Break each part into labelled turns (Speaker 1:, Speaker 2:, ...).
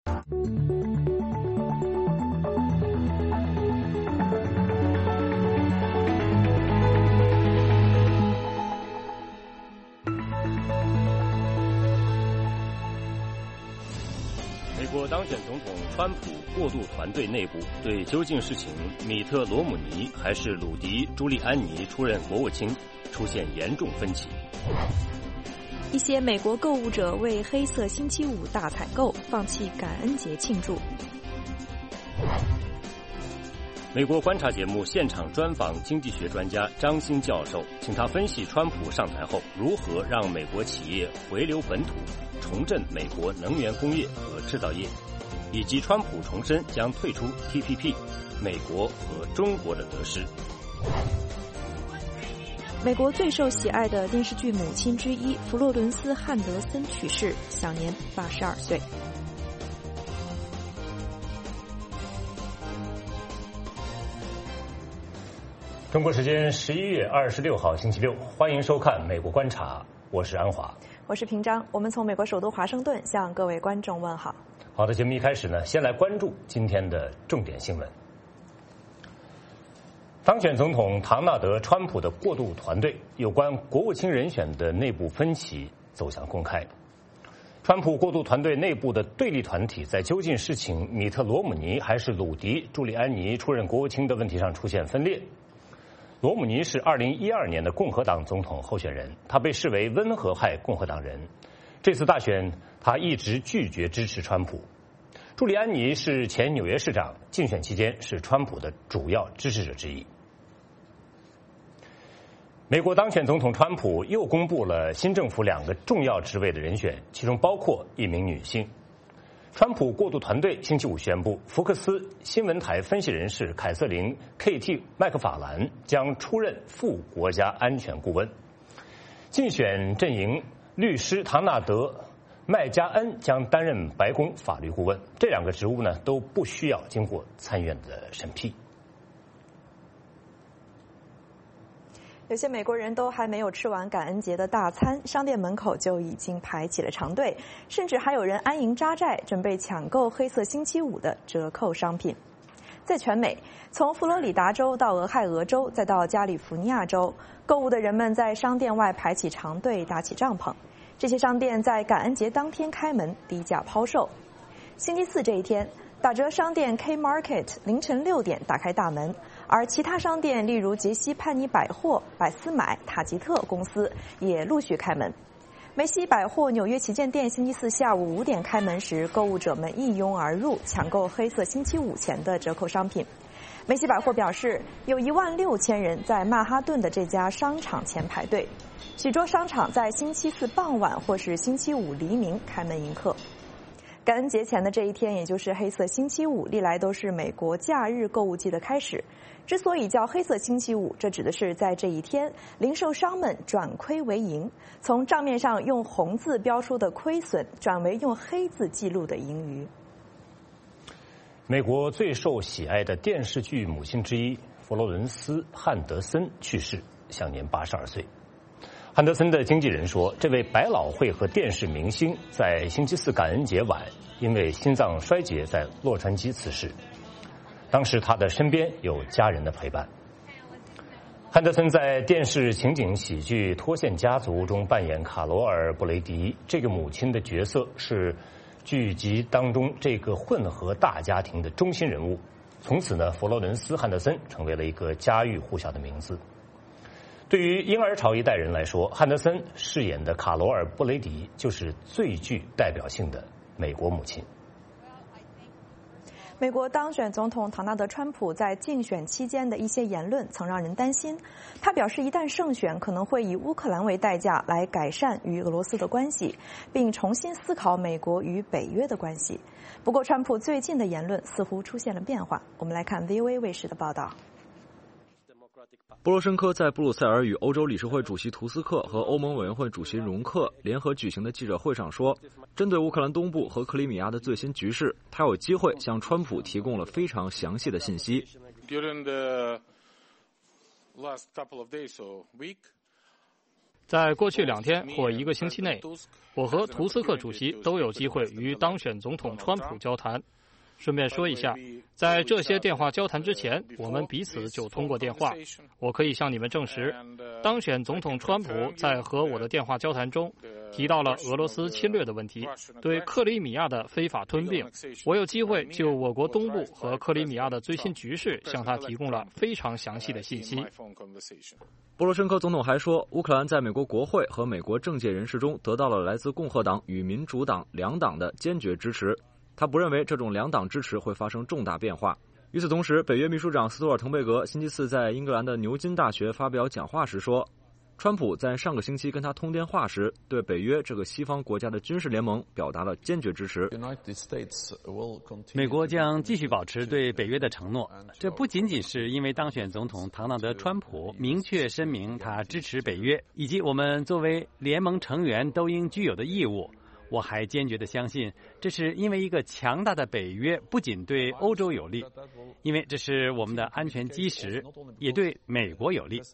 Speaker 1: 美国当选总统川普过渡团队内部对究竟是请米特·罗姆尼还是鲁迪·朱利安尼出任国务卿出现严重分歧。
Speaker 2: 一些美国购物者为黑色星期五大采购放弃感恩节庆祝。
Speaker 1: 美国观察节目现场专访经济学专家张欣教授，请他分析川普上台后如何让美国企业回流本土，重振美国能源工业和制造业，以及川普重申将退出 TPP， 美国和中国的得失。
Speaker 2: 美国最受喜爱的电视剧母亲之一弗洛伦斯·汉德森去世，享年82岁。
Speaker 1: 中国时间11月26号星期六，欢迎收看《美国观察》，我是安华，
Speaker 2: 我是平章。我们从美国首都华盛顿向各位观众问好。
Speaker 1: 好的，节目一开始呢，先来关注今天的重点新闻。当选总统唐纳德·川普的过渡团队有关国务卿人选的内部分歧走向公开。川普过渡团队内部的对立团体在究竟是请米特·罗姆尼还是鲁迪·朱利安尼出任国务卿的问题上出现分裂。罗姆尼是2012年的共和党总统候选人，他被视为温和派共和党人。这次大选，他一直拒绝支持川普。朱利安尼是前纽约市长，竞选期间是川普的主要支持者之一。美国当选总统川普又公布了新政府2个重要职位的人选，其中包括一名女性。川普过渡团队星期五宣布，福克斯新闻台分析人士凯瑟琳 ·K.T. 麦克法兰将出任副国家安全顾问。竞选阵营律师唐纳德·麦加恩将担任白宫法律顾问。这2个职务呢都不需要经过参院的审批。
Speaker 2: 有些美国人都还没有吃完感恩节的大餐，商店门口就已经排起了长队，甚至还有人安营扎寨，准备抢购黑色星期五的折扣商品。在全美，从佛罗里达州到俄亥俄州，再到加利福尼亚州，购物的人们在商店外排起长队，搭起帐篷。这些商店在感恩节当天开门，低价抛售。星期四这一天，打折商店 K-Market 凌晨6点打开大门，而其他商店例如杰西潘尼百货、百思买、塔吉特公司也陆续开门。梅西百货纽约旗舰店星期四下午5点开门时，购物者们一拥而入，抢购黑色星期五前的折扣商品。梅西百货表示，有16000人在曼哈顿的这家商场前排队，许多商场在星期四傍晚或是星期五黎明开门迎客。感恩节前的这一天，也就是黑色星期五，历来都是美国假日购物季的开始。之所以叫黑色星期五，这指的是在这一天，零售商们转亏为盈，从账面上用红字标出的亏损，转为用黑字记录的盈余。
Speaker 1: 美国最受喜爱的电视剧母亲之一弗洛伦斯·汉德森去世，享年82岁。汉德森的经纪人说，这位百老汇和电视明星在星期四感恩节晚因为心脏衰竭在洛杉矶辞世。当时他的身边有家人的陪伴。汉德森在电视情景喜剧《脱线家族》中扮演卡罗尔·布雷迪，这个母亲的角色是剧集当中这个混合大家庭的中心人物。从此呢，弗洛伦斯·汉德森成为了一个家喻户晓的名字。对于婴儿潮一代人来说，汉德森饰演的卡罗尔·布雷迪就是最具代表性的美国母亲。
Speaker 2: 美国当选总统唐纳德·川普在竞选期间的一些言论曾让人担心。他表示，一旦胜选，可能会以乌克兰为代价来改善与俄罗斯的关系，并重新思考美国与北约的关系。不过，川普最近的言论似乎出现了变化。我们来看 VOA 卫视的报道。
Speaker 3: 波罗申科在布鲁塞尔与欧洲理事会主席图斯克和欧盟委员会主席容克联合举行的记者会上说，针对乌克兰东部和克里米亚的最新局势，他有机会向川普提供了非常详细的信息。
Speaker 4: 在过去2天或1个星期内，我和图斯克主席都有机会与当选总统川普交谈。顺便说一下，在这些电话交谈之前，我们彼此就通过电话。我可以向你们证实，当选总统川普在和我的电话交谈中提到了俄罗斯侵略的问题，对克里米亚的非法吞并。我有机会就我国东部和克里米亚的最新局势向他提供了非常详细的信息。
Speaker 3: 波罗申科总统还说，乌克兰在美国国会和美国政界人士中得到了来自共和党与民主党两党的坚决支持。他不认为这种两党支持会发生重大变化。与此同时，北约秘书长斯托尔滕贝格星期四在英格兰的牛津大学发表讲话时说，川普在上个星期跟他通电话时，对北约这个西方国家的军事联盟表达了坚决支持。
Speaker 5: 美国将继续保持对北约的承诺，这不仅仅是因为当选总统唐纳德·川普明确声明他支持北约，以及我们作为联盟成员都应具有的义务。我还坚决地相信，这是因为一个强大的北约不仅对欧洲有利，因为这是我们的安全基石，也对美国有利。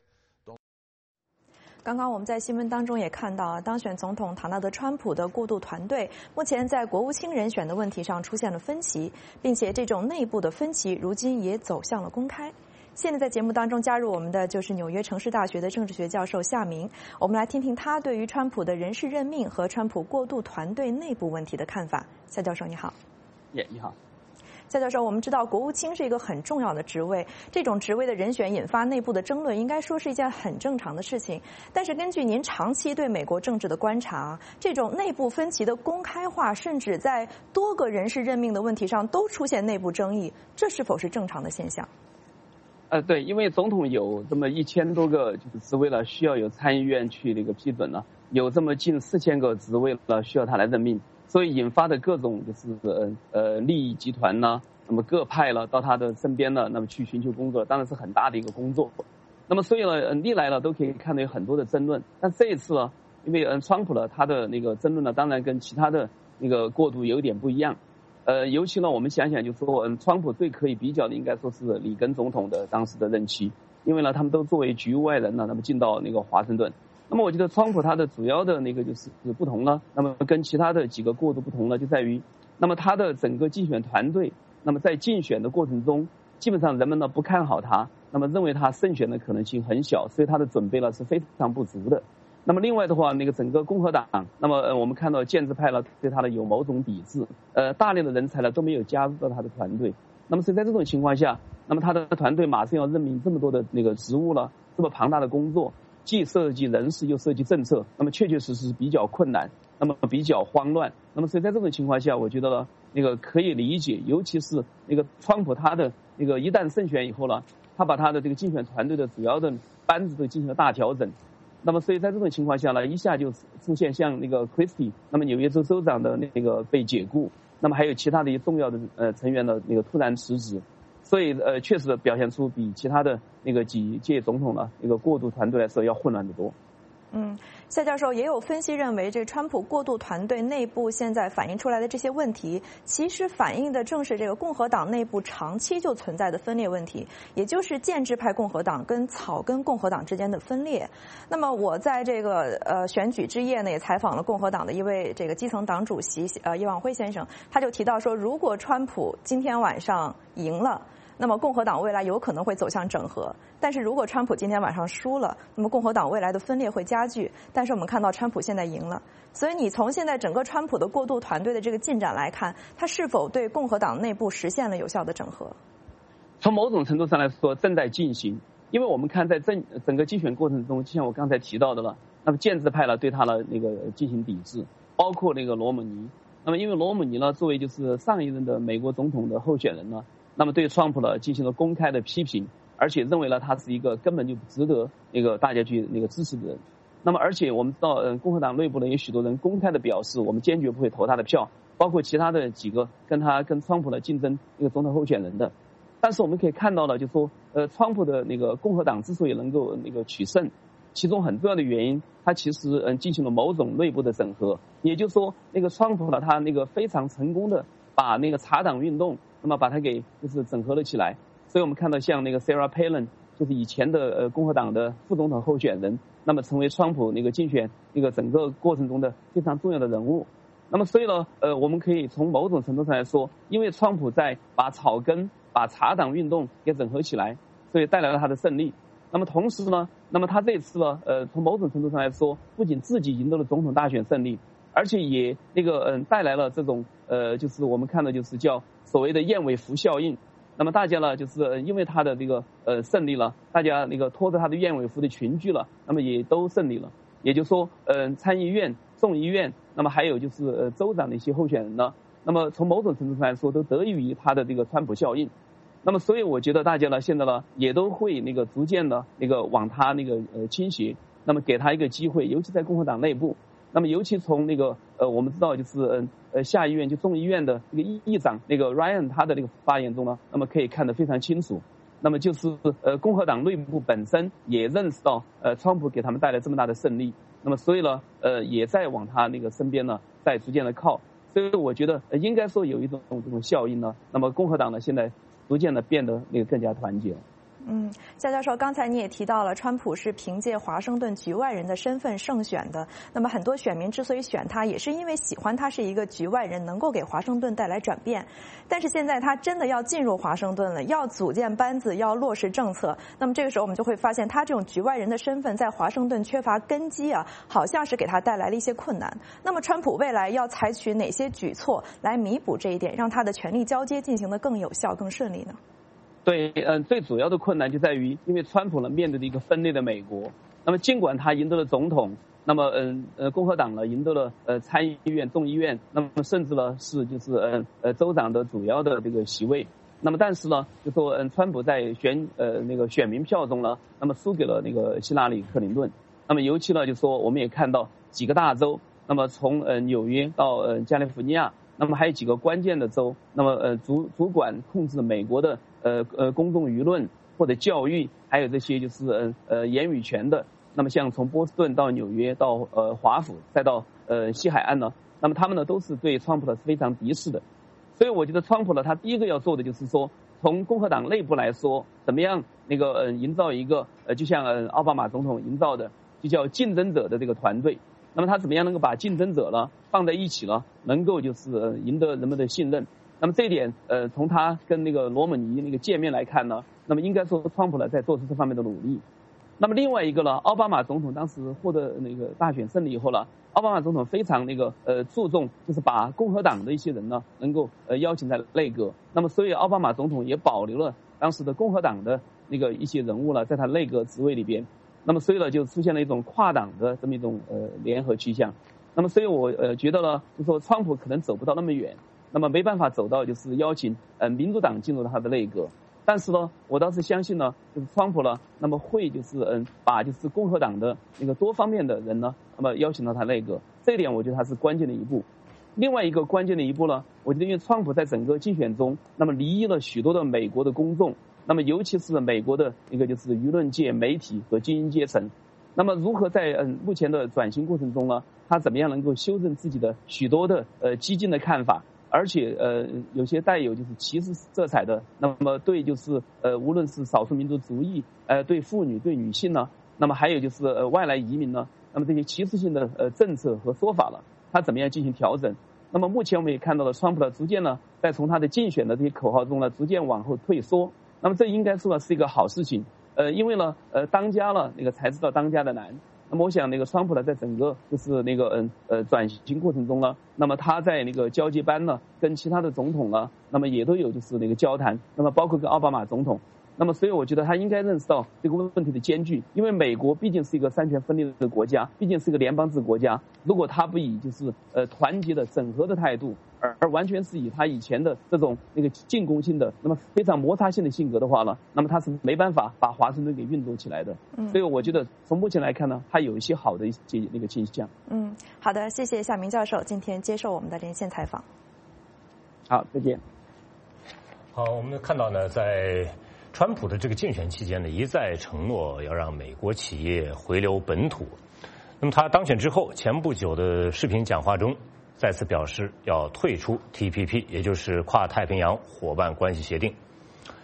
Speaker 2: 刚刚我们在新闻当中也看到，当选总统唐纳德·川普的过渡团队目前在国务卿人选的问题上出现了分歧，并且这种内部的分歧如今也走向了公开。现在在节目当中加入我们的就是纽约城市大学的政治学教授夏明，我们来听听他对于川普的人事任命和川普过渡团队内部问题的看法。夏教授你好。
Speaker 6: 你好。
Speaker 2: 夏教授，我们知道国务卿是一个很重要的职位，这种职位的人选引发内部的争论，应该说是一件很正常的事情。但是根据您长期对美国政治的观察，这种内部分歧的公开化，甚至在多个人事任命的问题上都出现内部争议，这是否是正常的现象？
Speaker 6: 对，因为总统有这么1000多个就是职位了，需要有参议院去批准了，有这么近4000个职位了，需要他来任命，所以引发的各种就是利益集团呢，那么各派了到他的身边呢，那么去寻求工作，当然是很大的一个工作。那么所以呢，历来呢都可以看到有很多的争论，但这一次呢，因为川普呢他的那个争论呢，当然跟其他的那个过渡有一点不一样。尤其呢，我们想想就说，川普最可以比较的应该说是里根总统的当时的任期，因为呢，他们都作为局外人呢，那么进到那个华盛顿。那么我觉得川普他的主要的那个就是不同呢，那么跟其他的几个过渡不同呢，就在于，那么他的整个竞选团队，那么在竞选的过程中，基本上人们呢不看好他，那么认为他胜选的可能性很小，所以他的准备呢是非常不足的。那么另外的话，那个整个共和党，那么我们看到建制派呢对他的有某种抵制，大量的人才呢都没有加入到他的团队。那么所以在这种情况下，那么他的团队马上要任命这么多的那个职务了，这么庞大的工作，既涉及人事又涉及政策，那么确确实实比较困难，那么比较慌乱。那么所以在这种情况下，我觉得呢，那个可以理解，尤其是那个川普他的那个一旦胜选以后呢，他把他的这个竞选团队的主要的班子都进行了大调整。那么所以在这种情况下呢，一下就出现像那个 Christie， 那么纽约州州长的那个被解雇，那么还有其他的一些重要的成员的那个突然辞职，所以确实表现出比其他的那个几届总统呢那个过渡团队来说要混乱得多。
Speaker 2: 夏教授也有分析认为，这川普过渡团队内部现在反映出来的这些问题，其实反映的正是这个共和党内部长期就存在的分裂问题，也就是建制派共和党跟草根共和党之间的分裂。那么我在这个选举之夜呢，也采访了共和党的一位这个基层党主席叶望辉先生，他就提到说，如果川普今天晚上赢了，那么共和党未来有可能会走向整合，但是如果川普今天晚上输了，那么共和党未来的分裂会加剧。但是我们看到川普现在赢了，所以你从现在整个川普的过渡团队的这个进展来看，他是否对共和党内部实现了有效的整合？
Speaker 6: 从某种程度上来说正在进行，因为我们看在整个竞选过程中，就像我刚才提到的了，那么建制派呢对他的那个进行抵制，包括那个罗姆尼。那么因为罗姆尼呢作为就是上一任的美国总统的候选人呢，那么对川普呢进行了公开的批评，而且认为呢他是一个根本就不值得那个大家去那个支持的人。那么而且我们知道共和党内部呢有许多人公开的表示，我们坚决不会投他的票，包括其他的几个跟川普的竞争那个总统候选人的。但是我们可以看到了，就说川普的那个共和党之所以能够那个取胜，其中很重要的原因，他其实进行了某种内部的整合。也就是说，那个川普呢，他那个非常成功的把那个茶党运动，那么把它给就是整合了起来。所以我们看到像那个 Sarah Palin， 就是以前的共和党的副总统候选人，那么成为川普那个竞选那个整个过程中的非常重要的人物。那么所以呢，我们可以从某种程度上来说，因为川普在把草根、把茶党运动给整合起来，所以带来了他的胜利。那么同时呢，那么他这次呢，从某种程度上来说，不仅自己赢得了总统大选胜利，而且也那个带来了这种就是我们看的就是叫所谓的燕尾服效应。那么大家呢，就是因为他的这个胜利了，大家那个拖着他的燕尾服的群聚了，那么也都胜利了。也就是说，参议院、众议院，那么还有就是州长的一些候选人呢，那么从某种程度上来说，都得益于他的这个川普效应。那么所以我觉得大家呢，现在呢也都会那个逐渐的那个往他那个倾斜，那么给他一个机会，尤其在共和党内部。那么尤其从那个我们知道就是下议院就众议院的那个议长那个 Ryan 他的那个发言中呢，那么可以看得非常清楚。那么就是共和党内部本身也认识到川普给他们带来这么大的胜利，那么所以呢也在往他那个身边呢在逐渐的靠。所以我觉得应该说有一种这种效应呢，那么共和党呢现在逐渐的变得那个更加团结了。
Speaker 2: 夏教授，刚才你也提到了，川普是凭借华盛顿局外人的身份胜选的。那么很多选民之所以选他，也是因为喜欢他是一个局外人，能够给华盛顿带来转变。但是现在他真的要进入华盛顿了，要组建班子，要落实政策。那么这个时候我们就会发现，他这种局外人的身份在华盛顿缺乏根基啊，好像是给他带来了一些困难。那么川普未来要采取哪些举措来弥补这一点，让他的权力交接进行得更有效、更顺利呢？
Speaker 6: 对，最主要的困难就在于，因为川普呢面对的一个分裂的美国，那么尽管他赢得了总统，那么共和党呢赢得了参议院、众议院，那么甚至呢是就是州长的主要的这个席位，那么但是呢就说川普在那个选民票中呢，那么输给了那个希拉里·克林顿，那么尤其呢就说我们也看到几个大州，那么从纽约到加利福尼亚。那么还有几个关键的州，那么主管控制美国的公众舆论或者教育，还有这些就是言语权的。那么像从波士顿到纽约到华府再到西海岸呢，那么他们呢都是对川普呢是非常敌视的。所以我觉得川普呢他第一个要做的就是说，从共和党内部来说，怎么样那个营造一个就像奥巴马总统营造的，就叫竞争者的这个团队。那么他怎么样能够把竞争者呢放在一起呢？能够就是赢得人们的信任。那么这一点从他跟那个罗姆尼那个见面来看呢，那么应该说川普呢在做出这方面的努力。那么另外一个呢，奥巴马总统当时获得那个大选胜利以后呢，奥巴马总统非常那个注重就是把共和党的一些人呢能够邀请在内阁。那么所以奥巴马总统也保留了当时的共和党的那个一些人物呢在他内阁职位里边。那么所以呢就出现了一种跨党的这么一种联合趋向。那么所以我觉得呢，就说川普可能走不到那么远，那么没办法走到就是邀请民主党进入他的内阁。但是呢，我倒是相信呢，就是川普呢，那么会就是把就是共和党的那个多方面的人呢，那么邀请到他内阁。这一点我觉得他是关键的一步。另外一个关键的一步呢，我觉得因为川普在整个竞选中，那么离异了许多的美国的公众。那么尤其是美国的一个就是舆论界、媒体和精英阶层，那么如何在目前的转型过程中呢，他怎么样能够修正自己的许多的激进的看法，而且有些带有就是歧视色彩的，那么对就是无论是少数民族主义，对妇女、对女性呢，那么还有就是外来移民呢，那么这些歧视性的政策和说法了，他怎么样进行调整？那么目前我们也看到了川普呢逐渐呢在从他的竞选的这些口号中呢逐渐往后退缩。那么这应该说是一个好事情，因为呢，当家了那个才知道当家的难。那么我想那个川普呢，在整个就是那个转型过程中呢，那么他在那个交接班呢，跟其他的总统呢，那么也都有就是那个交谈，那么包括跟奥巴马总统。那么所以我觉得他应该认识到这个问题的艰巨，因为美国毕竟是一个三权分立的国家，毕竟是一个联邦制国家，如果他不以就是团结的整合的态度，而完全是以他以前的这种那个进攻性的那么非常摩擦性的性格的话呢，那么他是没办法把华盛顿给运作起来的。所以我觉得从目前来看呢，他有一些好的一些那个倾向。
Speaker 2: 好的，谢谢夏明教授今天接受我们的连线采访。
Speaker 6: 好，再见。
Speaker 1: 好，我们看到呢，在川普的这个竞选期间呢，一再承诺要让美国企业回流本土。那么他当选之后，前不久的视频讲话中，再次表示要退出 TPP， 也就是跨太平洋伙伴关系协定。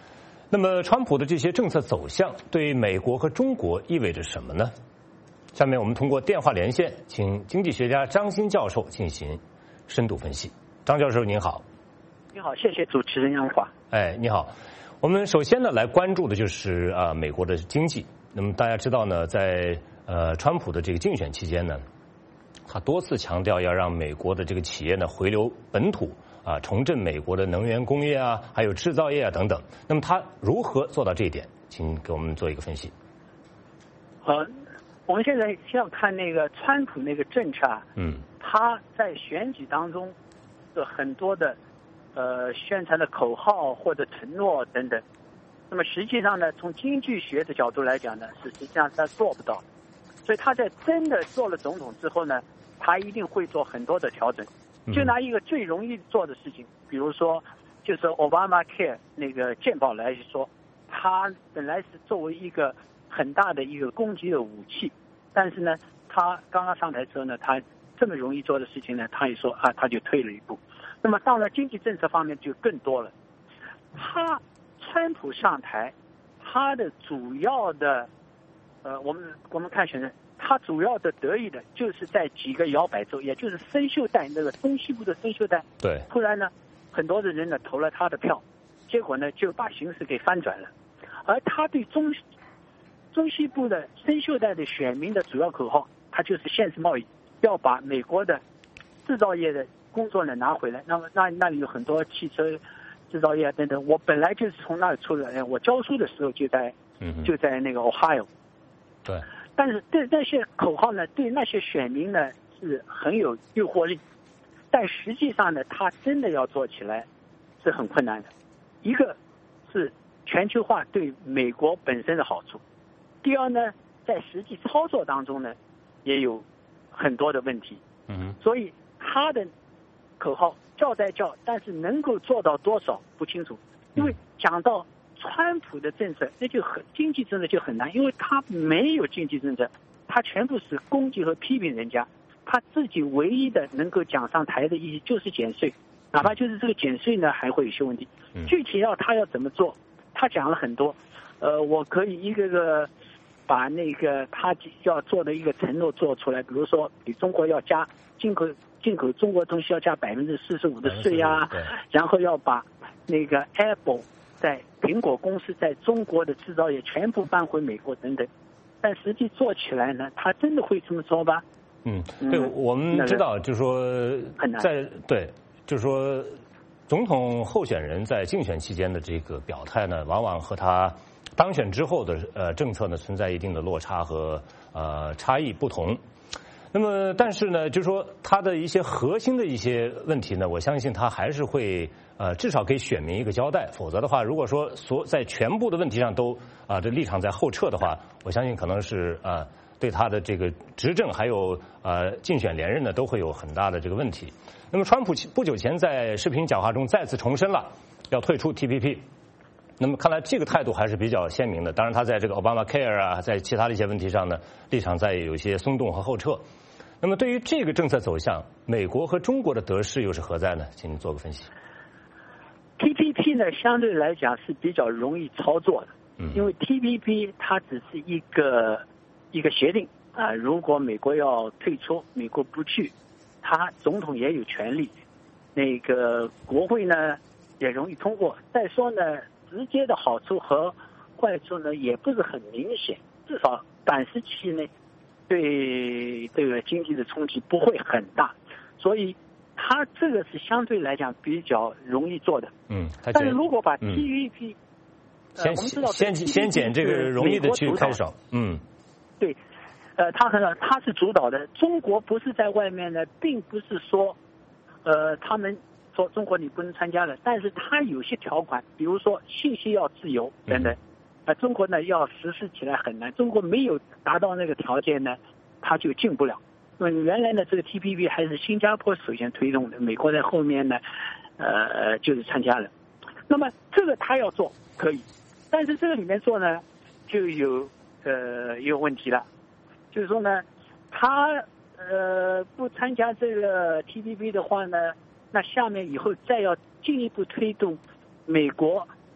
Speaker 1: 那么，川普的这些政策走向对美国和中国意味着什么呢？下面我们通过电话连线，请经济学家张欣教授进行深度分析。张教授您好。
Speaker 7: 你好，谢谢主持人杨华。
Speaker 1: 哎，你好。我们首先呢来关注的就是美国的经济。那么大家知道呢，在川普的这个竞选期间呢，他多次强调要让美国的这个企业呢回流本土重振美国的能源工业啊，还有制造业啊等等。那么他如何做到这一点？请给我们做一个分析。
Speaker 7: 我们现在先要看那个川普那个政策啊，他在选举当中的很多的宣传的口号或者承诺等等。那么实际上呢，从经济学的角度来讲呢，实际上他做不到。所以他在真的做了总统之后呢，他一定会做很多的调整。就拿一个最容易做的事情，比如说就是 Obamacare 那个健保来说，他本来是作为一个很大的一个攻击的武器，但是呢，他刚刚上台之后呢，他这么容易做的事情呢，他也说他就退了一步。那么到了经济政策方面就更多了。川普上台，他的主要的我们看选择，他主要的得益的就是在几个摇摆州，也就是生锈带那个中西部的生锈带。
Speaker 1: 对。
Speaker 7: 突然呢，很多的人呢投了他的票，结果呢就把形势给翻转了。而他对中西部的生锈带的选民的主要口号，他就是限制贸易，要把美国的制造业的工作呢拿回来。那么那里有很多汽车制造业等等，我本来就是从那里出来，我教书的时候就在那个 Ohio。
Speaker 1: 对。
Speaker 7: 但是对那些口号呢，对那些选民呢是很有诱惑力，但实际上呢，他真的要做起来是很困难的。一个是全球化对美国本身的好处，第二呢，在实际操作当中呢，也有很多的问题。所以他的口号叫在叫，但是能够做到多少不清楚。因为讲到川普的政策，那就经济政策就很难，因为他没有经济政策，他全部是攻击和批评人家。他自己唯一的能够讲上台的意义就是减税，哪怕就是这个减税呢，还会有些问题。具体他要怎么做，他讲了很多。我可以一个个把那个他要做的一个承诺做出来，比如说给中国要加进口中国东西要加45%的税啊，然后要把那个 Apple 在苹果公司在中国的制造业全部搬回美国等等。但实际做起来呢，他真的会这么做吧？
Speaker 1: 对，我们知道，就是说
Speaker 7: 很难。
Speaker 1: 就是说，总统候选人在竞选期间的这个表态呢，往往和他当选之后的政策呢存在一定的落差和差异不同。那么，但是呢，就是说他的一些核心的一些问题呢，我相信他还是会至少给选民一个交代。否则的话，如果说在全部的问题上都这立场在后撤的话，我相信可能是对他的这个执政还有竞选连任呢，都会有很大的这个问题。那么，川普不久前在视频讲话中再次重申了要退出 TPP。那么看来这个态度还是比较鲜明的。当然，他在这个 Obamacare 在其他的一些问题上呢，立场在有一些松动和后撤。那么对于这个政策走向，美国和中国的得失又是何在呢？请您做个分析。
Speaker 7: TPP 呢，相对来讲是比较容易操作的，因为 TPP 它只是一个协定如果美国要退出，美国不去，他总统也有权利，那个国会呢也容易通过。再说呢，直接的好处和坏处呢也不是很明显，至少短时期内对这个经济的冲击不会很大，所以它这个是相对来讲比较容易做的。但是如果把 TPP 我们知道
Speaker 1: 先捡这个容易的去开手。
Speaker 7: 对，他是主导的。中国不是在外面呢，并不是说他们说中国你不能参加了，但是他有些条款，比如说信息要自由等等。中国呢要实施起来很难，中国没有达到那个条件呢，他就进不了。原来呢这个 TPP 还是新加坡首先推动的，美国在后面呢就是参加了。那么这个他要做可以，但是这个里面做呢就有问题了，就是说呢他不参加这个 TPP 的话呢，那下面以后再要进一步推动美国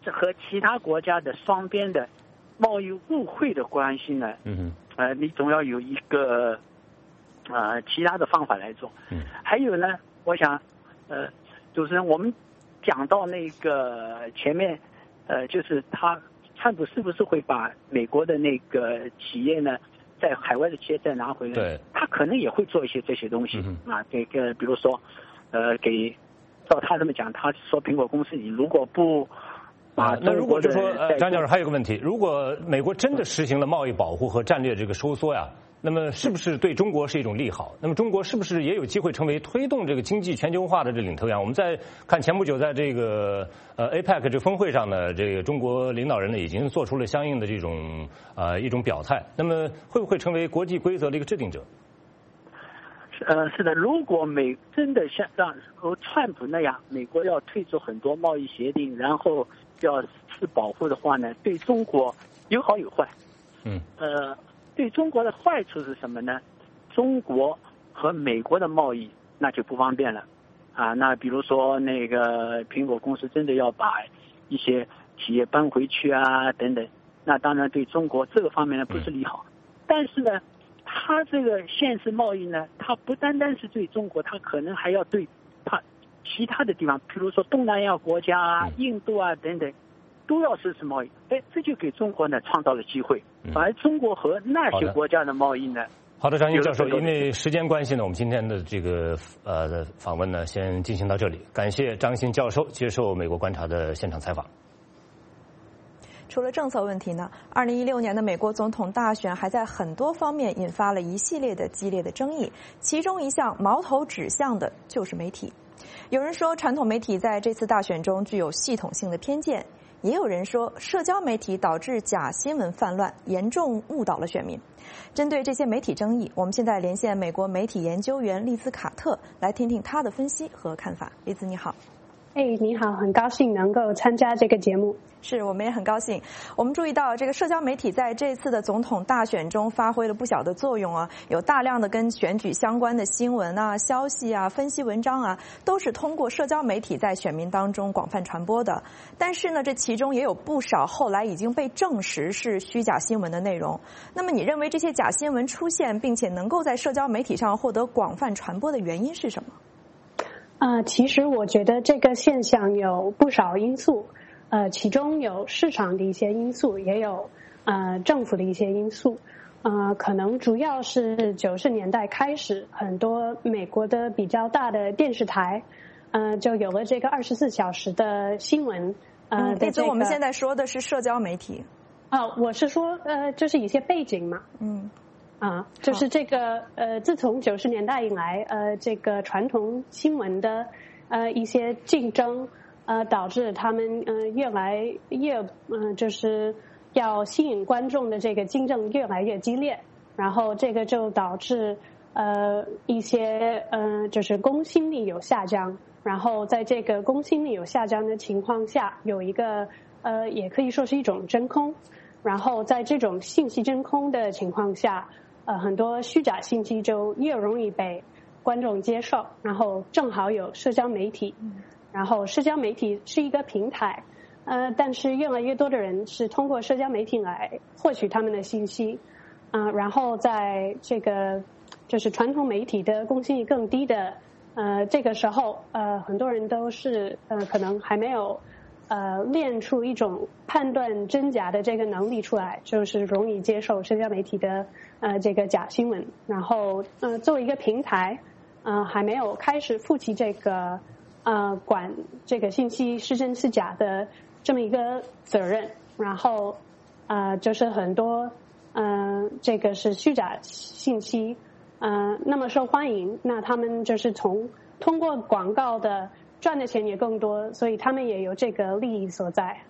Speaker 7: 和其他国家的双边的贸易误会的关系呢，你总要有一个其他的方法来做。还有呢，我想主持人，我们讲到那个前面就是川普是不是会把美国的那个企业呢，在海外的企业再拿回来？
Speaker 1: 对，
Speaker 7: 他可能也会做一些这些东西这个比如说照他这么讲，他说苹果公司你如果不
Speaker 1: 那如果就说张教授还有个问题，如果美国真的实行了贸易保护和战略这个收缩呀，那么是不是对中国是一种利好？那么中国是不是也有机会成为推动这个经济全球化的这领头羊？我们在看前不久在这个APEC 这峰会上呢，这个中国领导人呢已经做出了相应的这种一种表态。那么会不会成为国际规则的一个制定者？
Speaker 7: 是的，如果真的像如川普那样，美国要退出很多贸易协定，然后要是保护的话呢，对中国有好有坏。对中国的坏处是什么呢？中国和美国的贸易那就不方便了那比如说那个苹果公司真的要把一些企业搬回去等等，那当然对中国这个方面呢不是利好。但是呢，它这个限制贸易呢，它不单单是对中国，它可能还要对它其他的地方，比如说东南亚国家印度等等，都要实施贸易。这就给中国呢创造了机会，反而中国和那些国家的贸易呢。
Speaker 1: 好的，张英教授，因为时间关系呢，我们今天的这个访问呢先进行到这里。感谢张欣教授接受美国观察的现场采访。
Speaker 2: 除了政策问题呢，2016年的美国总统大选还在很多方面引发了一系列的激烈的争议，其中一项矛头指向的就是媒体。有人说传统媒体在这次大选中具有系统性的偏见，也有人说社交媒体导致假新闻泛滥，严重误导了选民。针对这些媒体争议，我们现在连线美国媒体研究员丽兹卡特，来听听她的分析和看法。丽兹你好。
Speaker 8: 你好，很高兴能够参加这个节目。
Speaker 2: 是，我们也很高兴。我们注意到这个社交媒体在这次的总统大选中发挥了不小的作用有大量的跟选举相关的新闻消息分析文章都是通过社交媒体在选民当中广泛传播的。但是呢，这其中也有不少后来已经被证实是虚假新闻的内容。那么你认为这些假新闻出现并且能够在社交媒体上获得广泛传播的原因是什么？
Speaker 8: 其实我觉得这个现象有不少因素，其中有市场的一些因素，也有政府的一些因素。可能主要是90年代开始，很多美国的比较大的电视台，就有了这个24小时的新闻。
Speaker 2: 例子我们现在说的是社交媒体。
Speaker 8: 我是说就是一些背景嘛。就是这个自从90年代以来，这个传统新闻的一些竞争，导致他们越来越就是要吸引观众的这个竞争越来越激烈，然后这个就导致一些就是公信力有下降，然后在这个公信力有下降的情况下，有一个也可以说是一种真空，然后在这种信息真空的情况下。很多虚假信息就越容易被观众接受，然后正好有社交媒体，然后社交媒体是一个平台，但是越来越多的人是通过社交媒体来获取他们的信息，然后在这个就是传统媒体的公信力更低的这个时候，很多人都是可能还没有练出一种判断真假的这个能力出来，就是容易接受社交媒体的这个假新闻，然后作为一个平台，还没有开始负起这个管这个信息是真是假的这么一个责任，然后就是很多这个是虚假信息那么受欢迎，那他们就是通过广告的赚的钱也更多，所以他们也有这个利益所在。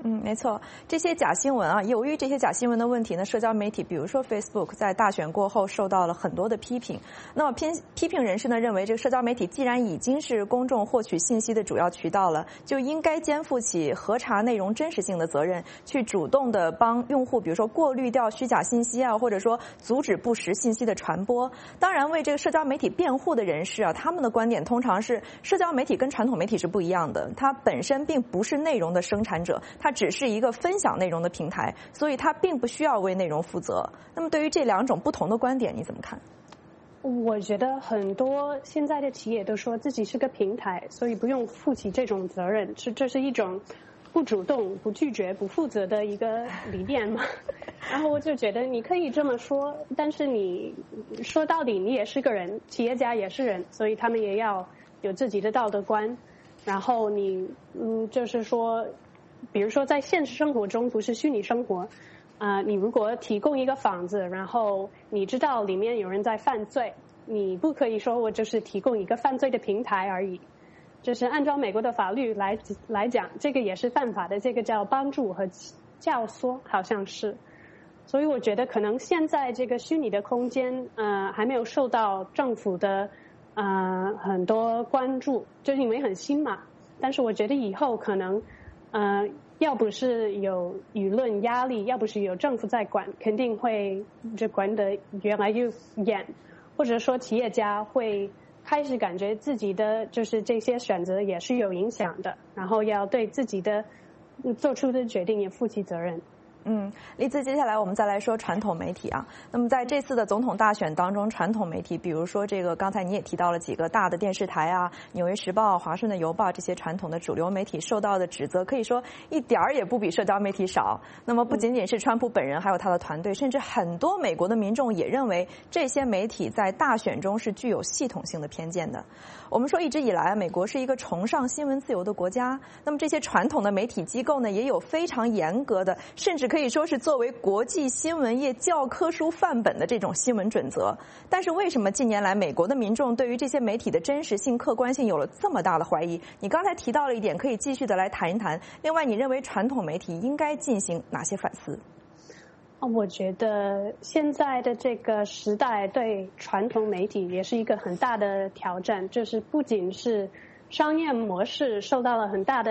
Speaker 2: 没错，这些假新闻啊，由于这些假新闻的问题呢，社交媒体比如说 Facebook 在大选过后受到了很多的批评。那么批评人士呢认为，这个社交媒体既然已经是公众获取信息的主要渠道了，就应该肩负起核查内容真实性的责任，去主动的帮用户，比如说过滤掉虚假信息啊，或者说阻止不实信息的传播。当然，为这个社交媒体辩护的人士啊，他们的观点通常是，社交媒体跟传统媒体是不一样的，它本身并不是内容的生产者，它只是一个分享内容的平台，所以它并不需要为内容负责。那么对于这两种不同的观点，你怎么看？
Speaker 8: 我觉得很多现在的企业都说自己是个平台，所以不用负起这种责任，这是一种不主动、不拒绝、不负责的一个理念嘛。然后我就觉得你可以这么说，但是你说到底你也是个人，企业家也是人，所以他们也要有自己的道德观。然后你就是说，比如说在现实生活中，不是虚拟生活，你如果提供一个房子，然后你知道里面有人在犯罪，你不可以说我就是提供一个犯罪的平台而已。就是按照美国的法律来讲，这个也是犯法的，这个叫帮助和教唆，好像是。所以我觉得可能现在这个虚拟的空间还没有受到政府的很多关注，就是因为很新嘛。但是我觉得以后可能要不是有舆论压力，要不是有政府在管，肯定会就管得越来越严，或者说企业家会开始感觉自己的就是这些选择也是有影响的，然后要对自己的做出的决定也负起责任。
Speaker 2: 丽兹，接下来我们再来说传统媒体啊。那么在这次的总统大选当中，传统媒体，比如说这个刚才你也提到了几个大的电视台啊，纽约时报、华盛顿邮报这些传统的主流媒体受到的指责，可以说一点儿也不比社交媒体少。那么不仅仅是川普本人，还有他的团队，甚至很多美国的民众也认为这些媒体在大选中是具有系统性的偏见的。我们说一直以来，美国是一个崇尚新闻自由的国家，那么这些传统的媒体机构呢，也有非常严格的，甚至可以说是作为国际新闻业教科书范本的这种新闻准则。但是为什么近年来美国的民众对于这些媒体的真实性、客观性有了这么大的怀疑？你刚才提到了一点，可以继续的来谈一谈。另外，你认为传统媒体应该进行哪些反思？
Speaker 8: 我觉得现在的这个时代对传统媒体也是一个很大的挑战，就是不仅是商业模式受到了很大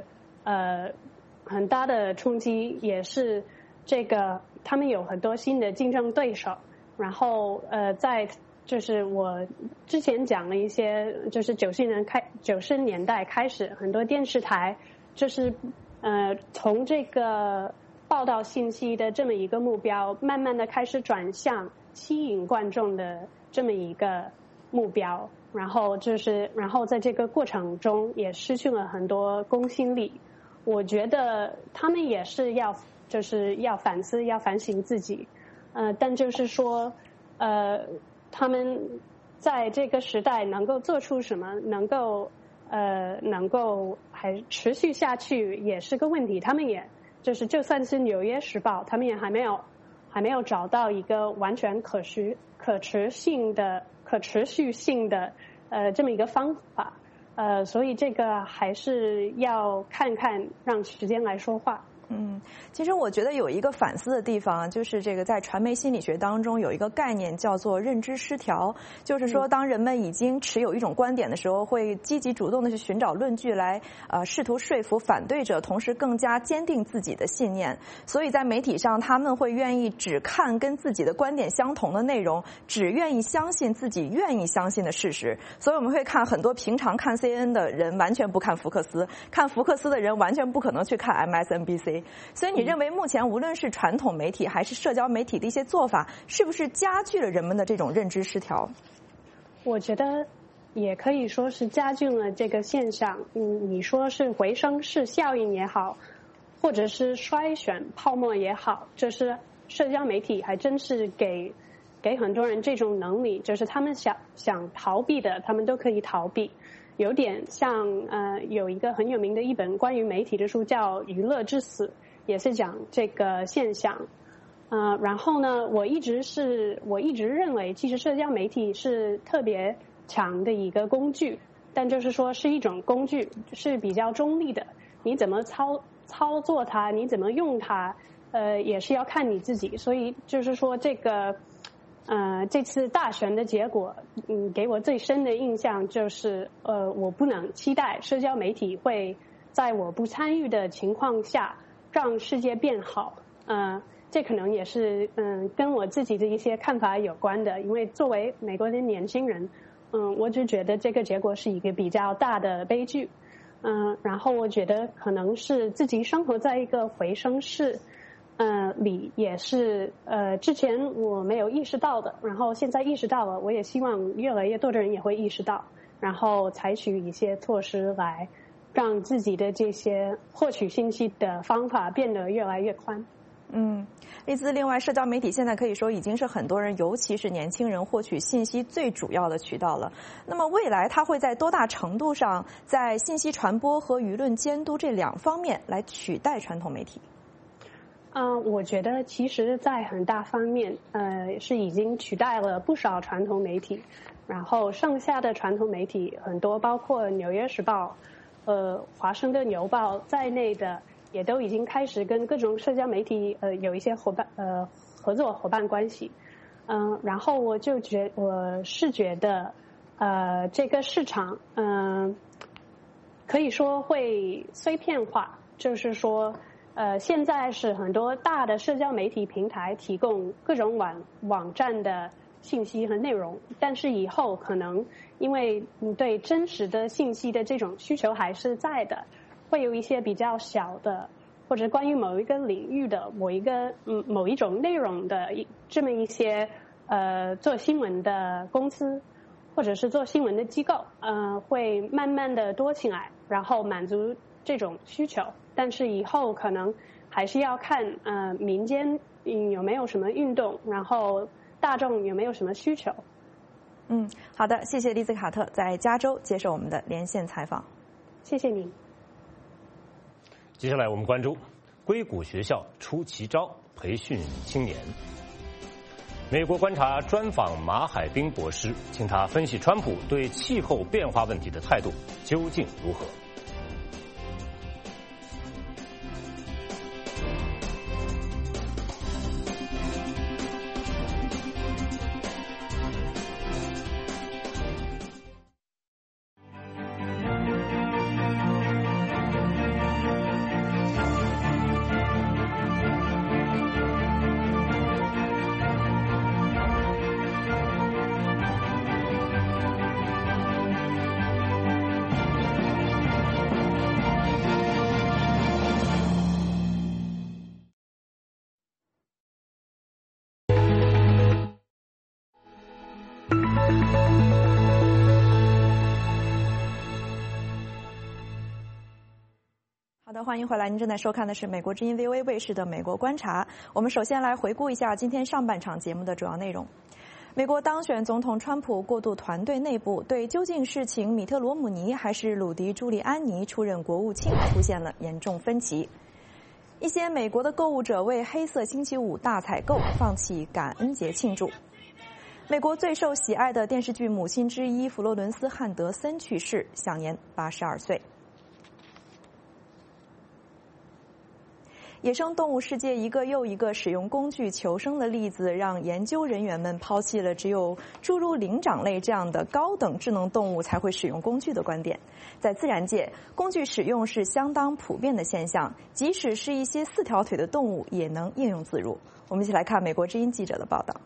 Speaker 8: 的冲击，也是这个他们有很多新的竞争对手。然后在就是我之前讲了一些，就是90年代开始，很多电视台就是从这个报道信息的这么一个目标，慢慢的开始转向吸引观众的这么一个目标，然后在这个过程中也失去了很多公信力。我觉得他们也是要反思，要反省自己，但就是说他们在这个时代能够做出什么，能够还持续下去也是个问题。他们也就算是纽约时报，他们也还没有找到一个完全可持续性的这么一个方法，所以这个还是要看看，让时间来说话。
Speaker 2: 其实我觉得有一个反思的地方，就是这个在传媒心理学当中有一个概念叫做认知失调，就是说当人们已经持有一种观点的时候，会积极主动的去寻找论据来试图说服反对者，同时更加坚定自己的信念。所以在媒体上，他们会愿意只看跟自己的观点相同的内容，只愿意相信自己愿意相信的事实。所以我们会看很多平常看 CNN 的人完全不看福克斯，看福克斯的人完全不可能去看 MSNBC。所以你认为目前无论是传统媒体还是社交媒体的一些做法，是不是加剧了人们的这种认知失调？
Speaker 8: 我觉得也可以说是加剧了这个现象。你说是回声式效应也好，或者是筛选泡沫也好，就是社交媒体还真是给很多人这种能力，就是他们想逃避的，他们都可以逃避。有点像有一个很有名的一本关于媒体的书叫《娱乐至死》，也是讲这个现象。然后呢，我一直认为，其实社交媒体是特别强的一个工具，但就是说是一种工具，是比较中立的。 你怎么操作它，你怎么用它，也是要看你自己。所以就是说这个，这次大选的结果，给我最深的印象就是，我不能期待社交媒体会在我不参与的情况下让世界变好。这可能也是跟我自己的一些看法有关的，因为作为美国的年轻人，我只觉得这个结果是一个比较大的悲剧。然后我觉得可能是自己生活在一个回声室里，也是之前我没有意识到的，然后现在意识到了，我也希望越来越多的人也会意识到，然后采取一些措施来让自己的这些获取信息的方法变得越来越宽。
Speaker 2: 丽兹，另外社交媒体现在可以说已经是很多人，尤其是年轻人获取信息最主要的渠道了。那么未来它会在多大程度上在信息传播和舆论监督这两方面来取代传统媒体？
Speaker 8: 我觉得其实在很大方面是已经取代了不少传统媒体，然后剩下的传统媒体很多，包括《纽约时报》华盛顿邮报在内的，也都已经开始跟各种社交媒体有一些合作伙伴关系。然后我是觉得这个市场可以说会碎片化，就是说现在是很多大的社交媒体平台提供各种网站的信息和内容，但是以后可能因为对真实的信息的这种需求还是在的，会有一些比较小的或者关于某一个领域的某一种内容的这么一些做新闻的公司或者是做新闻的机构会慢慢的多起来，然后满足这种需求。但是以后可能还是要看民间有没有什么运动，然后大众有没有什么需求。
Speaker 2: 好的，谢谢丽兹卡特在加州接受我们的连线采访。
Speaker 8: 谢谢您。
Speaker 1: 接下来我们关注硅谷学校出奇招培训青年。美国观察专访马海兵博士，请他分析川普对气候变化问题的态度究竟如何。
Speaker 2: 好的，欢迎回来。您正在收看的是美国之音 VOA 卫视的《美国观察》。我们首先来回顾一下今天上半场节目的主要内容。美国当选总统川普过渡团队内部对究竟是请米特罗姆尼还是鲁迪朱利安尼出任国务卿出现了严重分歧。一些美国的购物者为黑色星期五大采购放弃感恩节庆祝。美国最受喜爱的电视剧母亲之一弗罗伦斯·汉德森去世，享年82岁。野生动物世界一个又一个使用工具求生的例子，让研究人员们抛弃了只有诸如灵长类这样的高等智能动物才会使用工具的观点。在自然界，工具使用是相当普遍的现象，即使是一些4条腿的动物也能应用自如。我们一起来看美国之音记者的报道。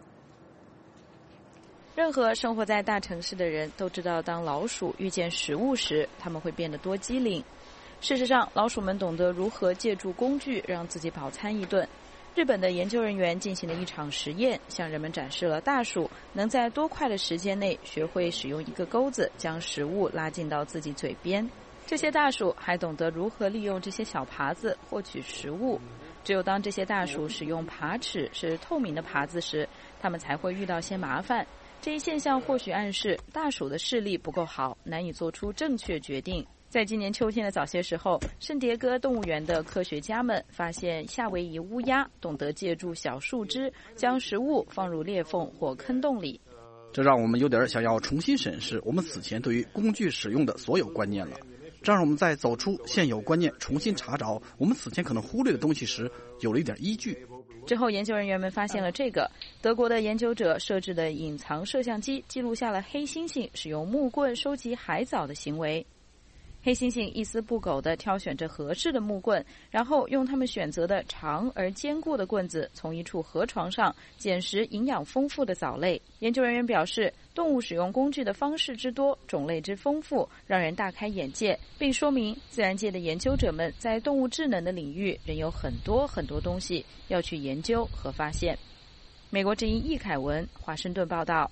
Speaker 9: 任何生活在大城市的人都知道，当老鼠遇见食物时，它们会变得多机灵。事实上，老鼠们懂得如何借助工具让自己饱餐一顿。日本的研究人员进行了一场实验，向人们展示了大鼠能在多快的时间内学会使用一个钩子将食物拉进到自己嘴边。这些大鼠还懂得如何利用这些小耙子获取食物。只有当这些大鼠使用爬齿是透明的耙子时，它们才会遇到些麻烦。这一现象或许暗示大鼠的视力不够好，难以做出正确决定。在今年秋天的早些时候，圣迭戈动物园的科学家们发现夏威夷乌鸦懂得借助小树枝将食物放入裂缝或坑洞里。
Speaker 10: 这让我们有点想要重新审视我们此前对于工具使用的所有观念了。 这让我们在走出现有观念、重新查找我们此前可能忽略的东西时，有了一点依据。
Speaker 9: 之后，研究人员们发现了这个德国的研究者设置的隐藏摄像机，记录下了黑猩猩使用木棍收集海藻的行为。黑猩猩一丝不苟地挑选着合适的木棍，然后用他们选择的长而坚固的棍子从一处河床上捡拾营养丰富的藻类。研究人员表示，动物使用工具的方式之多，种类之丰富，让人大开眼界，并说明自然界的研究者们在动物智能的领域仍有很多很多东西要去研究和发现。美国之音易凯文，华盛顿报道。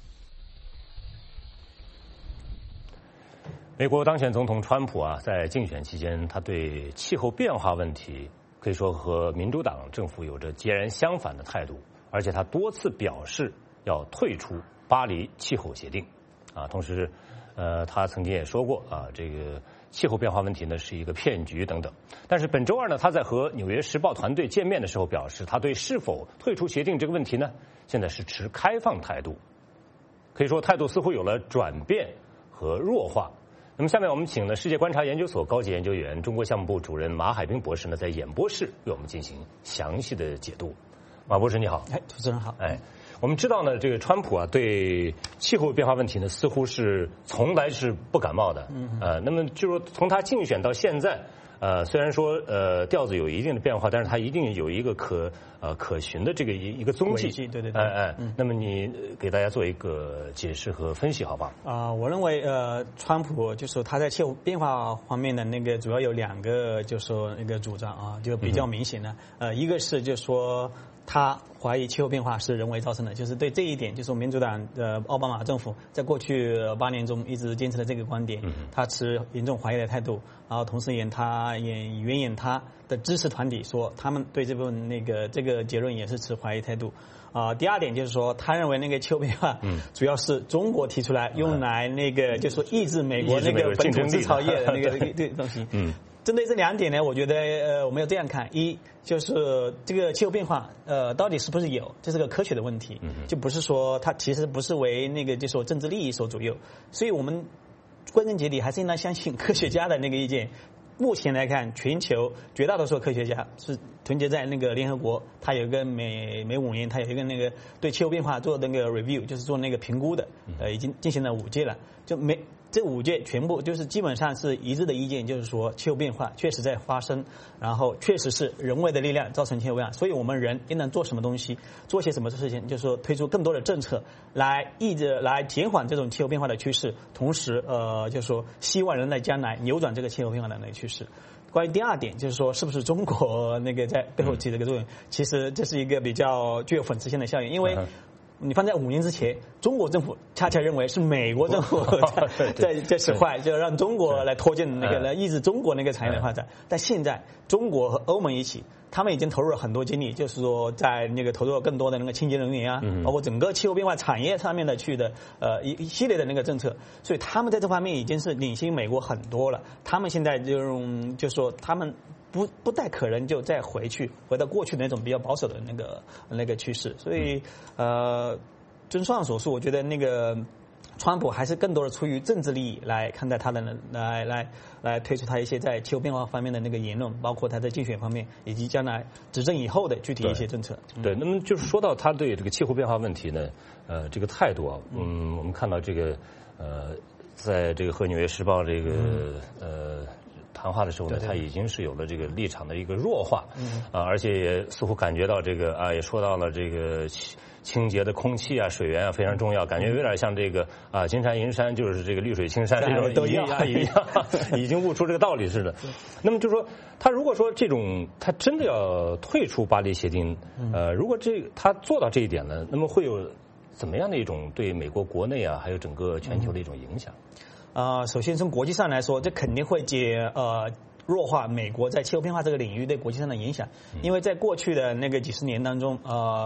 Speaker 1: 美国当选总统川普在竞选期间，他对气候变化问题可以说和民主党政府有着截然相反的态度，而且他多次表示要退出巴黎气候协定。同时，他曾经也说过这个气候变化问题呢是一个骗局等等。但是本周二呢，他在和《纽约时报》团队见面的时候表示，他对是否退出协定这个问题呢，现在是持开放态度。可以说态度似乎有了转变和弱化。那么下面我们请了世界观察研究所高级研究员、中国项目部主任马海兵博士呢，在演播室为我们进行详细的解读。马博士你好。
Speaker 11: 主持人好。
Speaker 1: 我们知道呢，这个川普对气候变化问题呢，似乎是从来是不感冒的。那么就是说从他竞选到现在，虽然说调子有一定的变化，但是他一定有一个可循的这个一个踪迹。
Speaker 11: 对。
Speaker 1: 那么你给大家做一个解释和分析，好不好？
Speaker 11: 我认为川普就是他在气候变化方面的那个主要有2个，就是说那个主张就比较明显的。一个是就是说他怀疑气候变化是人为造成的，就是对这一点，就是民主党的奥巴马政府在过去8年中一直坚持的这个观点，他持严重怀疑的态度。然后同时他的支持团体说，他们对这个结论也是持怀疑态度。第二点就是说，他认为那个气候变化主要是中国提出来，用来就是说抑制美国那个本土制造业的那个东西。针对这2点呢，我觉得我们要这样看：一就是这个气候变化到底是不是有，这是个科学的问题，就不是说它其实不是为就是说政治利益所左右。所以我们归根结底还是应当相信科学家的那个意见。目前来看，全球绝大多数科学家是团结在那个联合国，它有一个每5年它有一个那个对气候变化做那个 review， 就是做那个评估的，已经进行了5届了，这5届全部就是基本上是一致的意见，就是说气候变化确实在发生，然后确实是人为的力量造成气候变化，所以我们人应当做什么东西，做些什么事情，就是说推出更多的政策来减缓这种气候变化的趋势，同时就是说希望人在将来扭转这个气候变化的那个趋势。关于第2点，就是说是不是中国那个在背后起这个作用，其实这是一个比较具有讽刺性的效应，因为你放在5年之前，中国政府恰恰认为是美国政府在使坏，就让中国来拖进来抑制中国那个产业的发展。但现在中国和欧盟一起，他们已经投入了很多精力，就是说在投入了更多的那个清洁能源包括整个气候变化产业上面的一系列的那个政策，所以他们在这方面已经是领先美国很多了。他们现在就是说他们不太可能就再回到过去的那种比较保守的那个趋势。所以综上所述，我觉得那个川普还是更多的出于政治利益来看待他的来推出他一些在气候变化方面的那个言论，包括他在竞选方面以及将来执政以后的具体一些政策。
Speaker 1: 对，那么就是说到他对这个气候变化问题呢，这个态度我们看到这个在这个和《纽约时报》这个谈话的时候呢，他已经是有了这个立场的一个弱化，而且也似乎感觉到这个也说到了这个清洁的空气水源非常重要，感觉有点像这个金山银山就是这个绿水青山这种都一样，已经悟出这个道理似的。那么就说他如果说他真的要退出巴黎协定，如果他做到这一点呢，那么会有怎么样的一种对美国国内还有整个全球的一种影响？
Speaker 11: 首先从国际上来说，这肯定会弱化美国在气候变化这个领域对国际上的影响，因为在过去的那个几十年当中，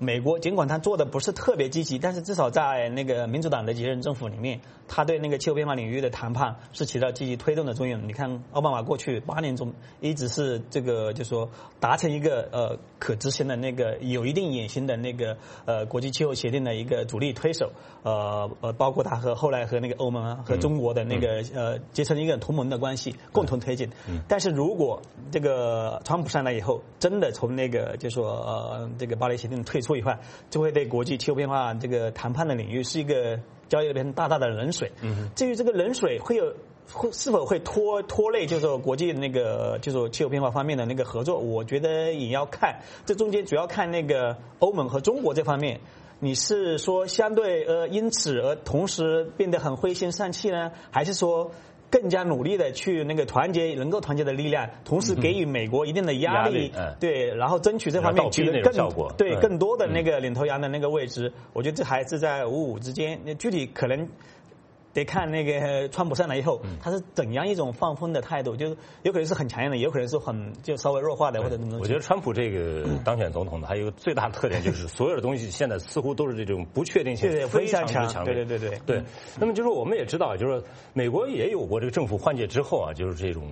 Speaker 11: 美国尽管他做的不是特别积极，但是至少在那个民主党的几任政府里面，他对那个气候变化领域的谈判是起到积极推动的作用。你看奥巴马过去8年中一直是这个就说达成一个可执行的那个有一定野心的那个国际气候协定的一个主力推手，包括他后来和那个欧盟和中国的那个结成一个同盟的关系，共同推进。但是如果这个川普上来以后，真的从那个就说这个巴黎协定退出以后，就会对国际气候变化这个谈判的领域是一个浇一盆大大的冷水。至于这个冷水是否会拖累就是说国际那个就是说气候变化方面的那个合作，我觉得也要看，这中间主要看那个欧盟和中国这方面。你是说相对因此而同时变得很灰心丧气呢，还是说更加努力的去那个能够团结的力量，同时给予美国一定的压力，对，然后争取这方面取得更多的那个领头羊的那个位置，我觉得这还是在5-5之间，具体可能得看那个川普上来以后，他是怎样一种放风的态度，就是有可能是很强硬的，有可能是就稍微弱化的或者怎么。
Speaker 1: 我觉得川普这个当选总统的还有一个最大的特点就是所有的东西现在似乎都是这种不确定性非常强烈。对。那么就是我们也知道，就是说美国也有过这个政府换届之后啊，就是这种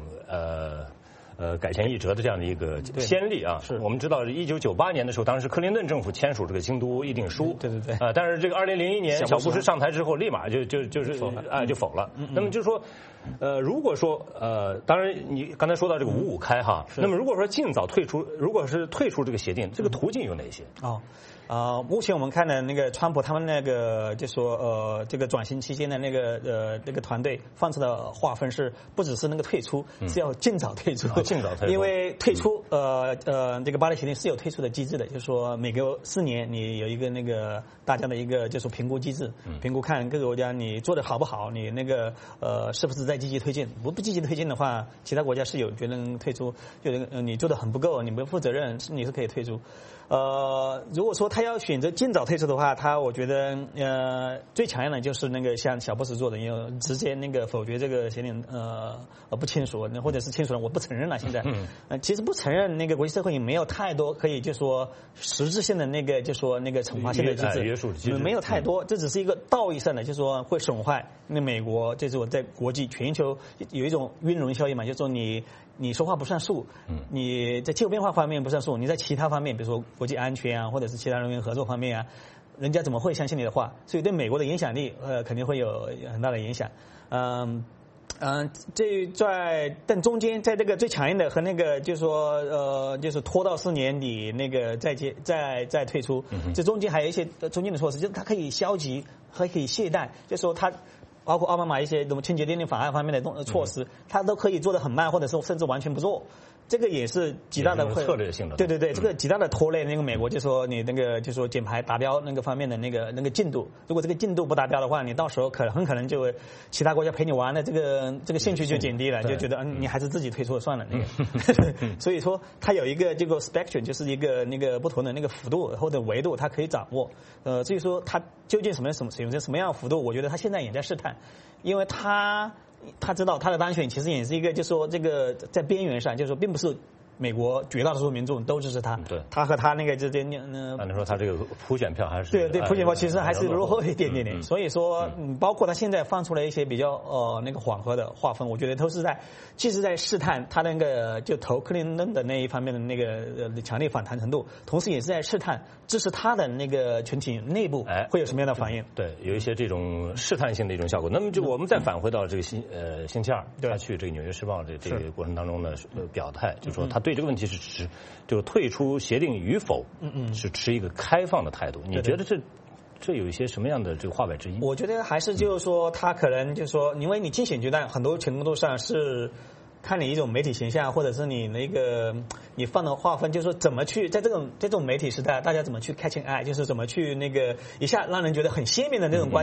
Speaker 1: 改弦易辙的这样的一个先例啊。是我们知道1998年的时候，当时克林顿政府签署这个京都议定书。对。但是这个2001年小布什上台之后，立马就是否了。那么就是说，如果说当然你刚才说到这个5-5开哈，那么如果说尽早退出，如果是退出这个协定，这个途径有哪些？
Speaker 11: 目前我们看的那个川普他们那个就说这个转型期间的那个团队放出的划分是不只是那个退出，是要尽早退出。因为退出这个巴黎协定是有退出的机制的，就是说每隔4年你有一个那个大家的一个就是评估机制，评估看各个国家你做的好不好，你那个是不是在积极推进，不积极推进的话，其他国家是有觉得退出，就你做的很不够，你不负责任，你是可以退出。如果说他要选择尽早退出的话，我觉得最强硬的就是那个像小布什做的，因为直接那个否决这个协定不签署，或者是签署了我不承认了。现在其实不承认那个国际社会也没有太多可以就说实质性的那个就说那个惩罚性的机制，
Speaker 1: 约束机制
Speaker 11: 没有太多，这只是一个道义上的，就是说会损坏那美国这种在国际全球有一种晕轮效应嘛，就是说你说话不算数，你在气候变化方面不算数，你在其他方面，比如说国际安全啊，或者是其他人员合作方面啊，人家怎么会相信你的话？所以对美国的影响力肯定会有很大的影响。但中间在这个最强硬的和那个就是说就是拖到4年底那个再退出，这中间还有一些中间的措施，就是它可以消极和可以懈怠，就是说它。包括奥巴马一些什么清洁电力法案方面的措施，他都可以做得很慢，或者是甚至完全不做。这个也是极大的
Speaker 1: 策略性的。
Speaker 11: 对，这个极大的拖累那个美国，就说你那个就说减排达标那个方面的那个进度。如果这个进度不达标的话，你到时候很可能就其他国家陪你玩的这个兴趣就减低了，就觉得你还是自己退出了算了那个。所以说它有一个这个 spectrum， 就是一个那个不同的那个幅度或者维度，它可以掌握。至于说它究竟什么样的幅度，我觉得它现在也在试探，因为他知道他的当选其实也是一个，就是说这个在边缘上，就是说并不是美国绝大多数民众都支持他，对，他和他那个之间
Speaker 1: 反正说他这个普选票还是
Speaker 11: 对普选票其实还是落后一点点。所以说包括他现在放出了一些比较那个缓和的划分，我觉得都是既是在试探他那个就投克林顿的那一方面的那个强烈反弹程度，同时也是在试探支持他的那个群体内部会有什么样的反应。
Speaker 1: 对，有一些这种试探性的一种效果。那么就我们再返回到这个星期二，他去这个《纽约时报》这个过程当中呢，表态就说他对这个问题是持就退出协定与否，是持一个开放的态度。你觉得这有一些什么样的这个话外之意？
Speaker 11: 我觉得还是就是说他可能就是说，因为你竞选阶段很多程度上是看你一种媒体形象，或者是你那个你放的划分，就是说怎么去在这种媒体时代，大家怎么去 catching eye，就是怎么去那个一下让人觉得很鲜明的那种观点，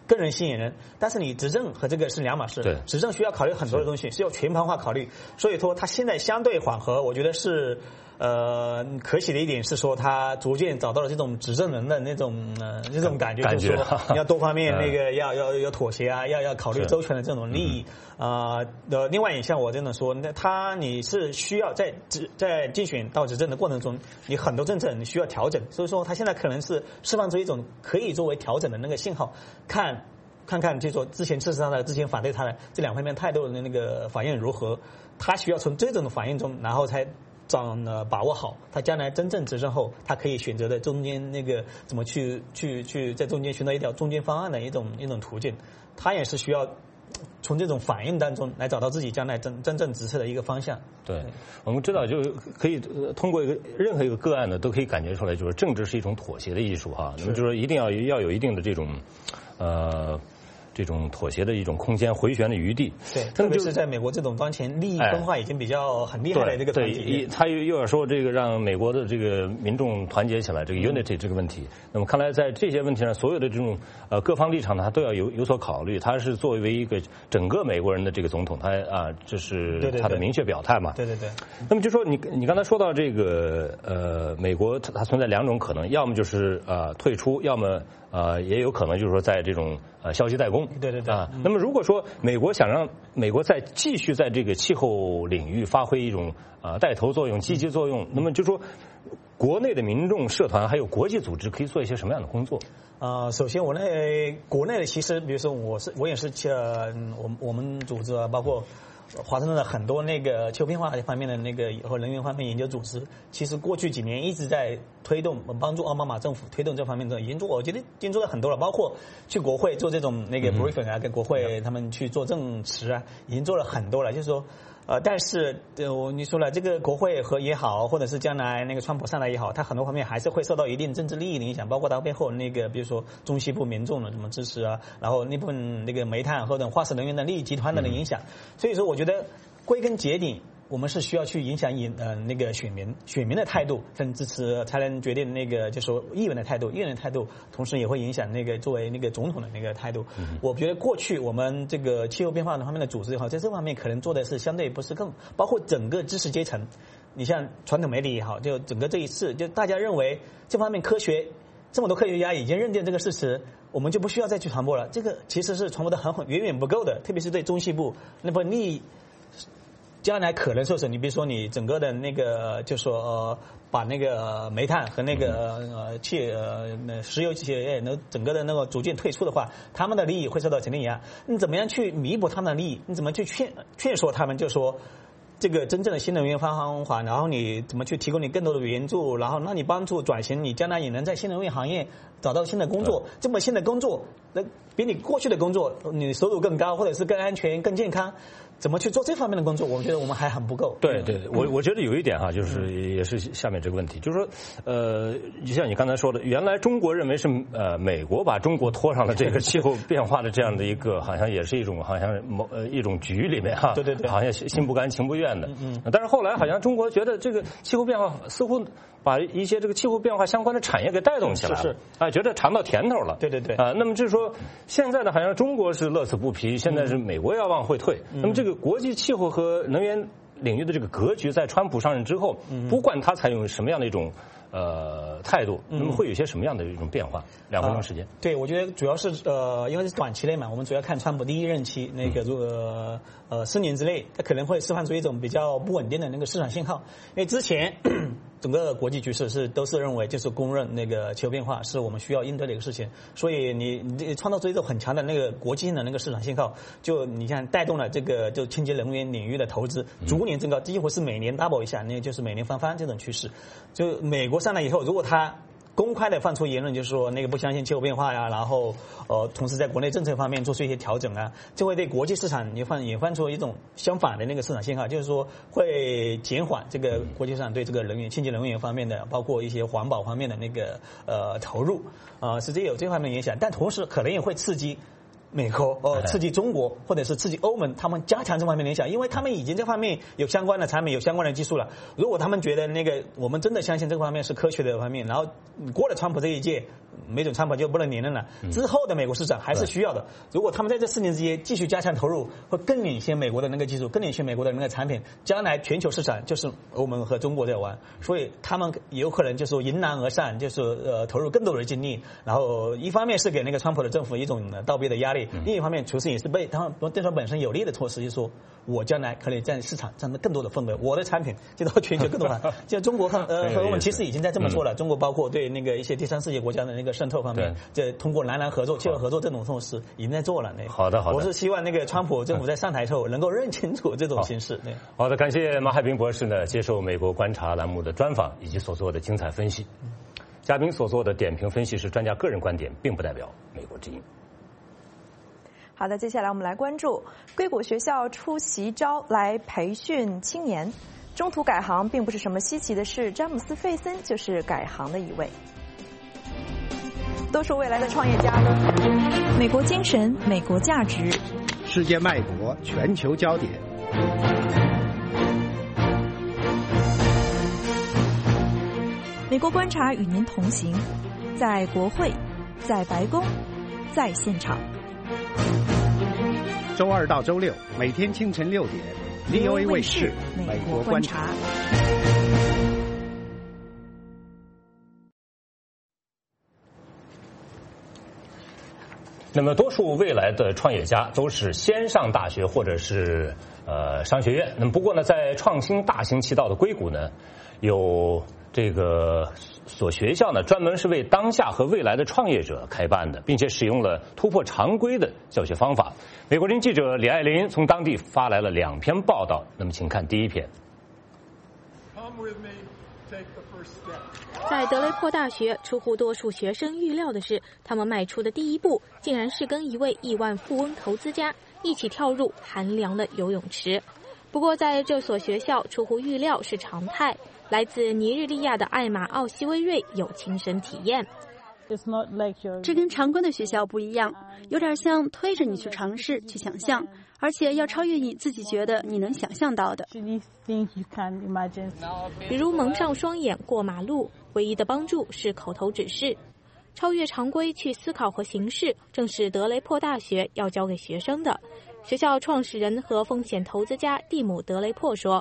Speaker 11: 个人吸引人，但是你执政和这个是两码事。
Speaker 1: 对，
Speaker 11: 执政需要考虑很多的东西，需要全盘化考虑。所以说，他现在相对缓和，我觉得是可喜的一点是说，他逐渐找到了这种执政人的那种感觉，就是说你要多方面那个要妥协啊，要考虑周全的这种利益。另外也像我这种说，那你是需要在竞选到执政的过程中，你很多政策你需要调整，所以说他现在可能是释放出一种可以作为调整的那个信号，看就是说之前支持他的、之前反对他的这两方面态度的那个反应如何，他需要从这种反应中，然后才把握好他将来真正执政后，他可以选择的中间那个怎么去在中间寻找一条中间方案的一种途径，他也是需要从这种反应当中来找到自己将来真正执策的一个方向。
Speaker 1: 对，我们知道就可以通过任何一个个案呢，都可以感觉出来，就是政治是一种妥协的艺术哈。那么就是一定要有一定的这种妥协的一种空间、回旋的余地。
Speaker 11: 对，特别是在美国这种当前利益分化已经比较很厉害的这个团体。
Speaker 1: 对，他又要说这个让美国的这个民众团结起来，这个 unity 这个问题。那么看来在这些问题上，所有的这种各方立场呢，他都要有所考虑。他是作为一个整个美国人的这个总统，这是他的明确表态嘛。
Speaker 11: 对。
Speaker 1: 那么就说你刚才说到这个美国它存在两种可能，要么就是退出，要么也有可能就是说在这种消极怠工。
Speaker 11: 对
Speaker 1: 那么如果说美国想让美国继续在这个气候领域发挥一种带头作用、积极作用，那么就说国内的民众社团还有国际组织可以做一些什么样的工作？
Speaker 11: 首先国内的其实比如说我也是我们组织啊，包括华盛顿的很多那个气候变化方面的那个和能源方面研究组织，其实过去几年一直在推动，帮助奥巴马政府推动这方面的我觉得已经做了很多了，包括去国会做这种那个 briefing 啊，跟国会他们去做证词啊，已经做了很多了。就是说但是你说了这个国会和也好，或者是将来那个川普上来也好，他很多方面还是会受到一定政治利益的影响，包括他背后那个比如说中西部民众的什么支持啊，然后那部分那个煤炭或者化石能源的利益集团的影响。所以说我觉得归根结底，我们是需要去影响那个选民的态度跟支持，才能决定那个就是说议员的态度，同时也会影响那个作为那个总统的那个态度。我觉得过去我们这个气候变化方面的组织也好，在这方面可能做的是相对不是更，包括整个知识阶层，你像传统媒体也好，就整个这一次就大家认为这方面这么多科学家已经认定这个事实，我们就不需要再去传播了。这个其实是传播的远远不够的，特别是对中西部那部分利益。将来可能说是你比如说你整个的那个就说把那个煤炭和那个石油企业整个的那个逐渐退出的话，他们的利益会受到肯定影响。你怎么样去弥补他们的利益？你怎么去劝说他们，就说这个真正的新能源方法，然后你怎么去提供你更多的援助，然后让你帮助转型，你将来也能在新能源行业找到新的工作。这么新的工作，那比你过去的工作你收入更高，或者是更安全、更健康。怎么去做这方面的工作？我觉得我们还很不够。
Speaker 1: 对，我觉得有一点哈，就是也是下面这个问题，就是说就像你刚才说的，原来中国认为是美国把中国拖上了这个气候变化的这样的一个，好像也是一种一种局里面哈，
Speaker 11: 对，
Speaker 1: 好像心不甘情不愿的。但是后来好像中国觉得这个气候变化似乎把一些这个气候变化相关的产业给带动起来了，觉得尝到甜头了。
Speaker 11: 对。
Speaker 1: 那么就是说，现在呢，好像中国是乐此不疲，现在是美国要往回退。那么这个国际气候和能源领域的这个格局，在川普上任之后，不管他采用什么样的一种态度，那么会有些什么样的一种变化？2分钟时间。
Speaker 11: 对，我觉得主要是因为是短期内嘛，我们主要看川普第一任期那个4年之内，它可能会释放出一种比较不稳定的那个市场信号，因为之前整个国际局势都是认为就是公认那个气候变化是我们需要应对的一个事情，所以你创造出一种很强的那个国际性的那个市场信号，就你看带动了这个就清洁能源领域的投资逐年增高，几乎是每年 double 一下，那就是每年翻番这种趋势。就美国上来以后，如果他公开的放出言论，就是说那个不相信气候变化呀，然后同时在国内政策方面做出一些调整啊，就会对国际市场也放出一种相反的那个市场信号，就是说会减缓这个国际市场对这个清洁能源方面的，包括一些环保方面的那个投入是有这方面的影响，但同时可能也会刺激美国刺激中国，或者是刺激欧盟，他们加强这方面的影响，因为他们已经这方面有相关的产品、有相关的技术了。如果他们觉得我们真的相信这方面是科学的方面，然后过了川普这一届，没准川普就不能连任了。之后的美国市场还是需要的。如果他们在这4年之间继续加强投入，会更领先美国的技术，更领先美国的产品。将来全球市场就是欧盟和中国在玩，所以他们有可能就是迎难而上，就是投入更多的精力。然后一方面是给川普的政府一种倒逼的压力，另一方面同时也是对他本身有利的措施，就是说我将来可以在市场占到更多的份额，我的产品就到全球更多了。就中国和欧盟其实已经在这么做了，中国包括对一些第三世界国家的渗透方面，这通过南合作、气候合作这种措施已经在做了。
Speaker 1: 好的。
Speaker 11: 我是希望川普政府在上台之后能够认清楚这种形势。
Speaker 1: 好的，感谢马海平博士接受美国观察栏目的专访以及所做的精彩分析。嘉宾所做的点评分析是专家个人观点，并不代表美国之音。
Speaker 2: 好的，接下来我们来关注硅谷学校出奇招来培训青年，中途改行并不是什么稀奇的事，詹姆斯·费森就是改行的一位。多数未来的创业家，美国精神，美国价值，
Speaker 12: 世界脉搏，全球焦点。
Speaker 2: 美国观察与您同行，在国会，在白宫，在现场。
Speaker 12: 周2到周6，每天清晨6点 ，VOA 卫视美国观察。
Speaker 1: 那么，多数未来的创业家都是先上大学或者是商学院。那么，不过呢，在创新大行其道的硅谷呢，有这个所学校呢，专门是为当下和未来的创业者开办的，并且使用了突破常规的教学方法。美国之音记者李爱琳从当地发来了2篇报道，那么请看第一篇。
Speaker 13: 在德雷珀大学，出乎多数学生预料的是，他们迈出的第一步竟然是跟一位亿万富翁投资家一起跳入寒凉的游泳池。不过，在这所学校，出乎预料是常态。来自尼日利亚的艾玛·奥西威瑞有亲身体验。
Speaker 14: 这跟常规的学校不一样，有点像推着你去尝试、去想象，而且要超越你自己觉得你能想象到的。
Speaker 13: 比如蒙上双眼过马路，唯一的帮助是口头指示。超越常规去思考和行事，正是德雷珀大学要教给学生的。学校创始人和风险投资家蒂姆·德雷珀说，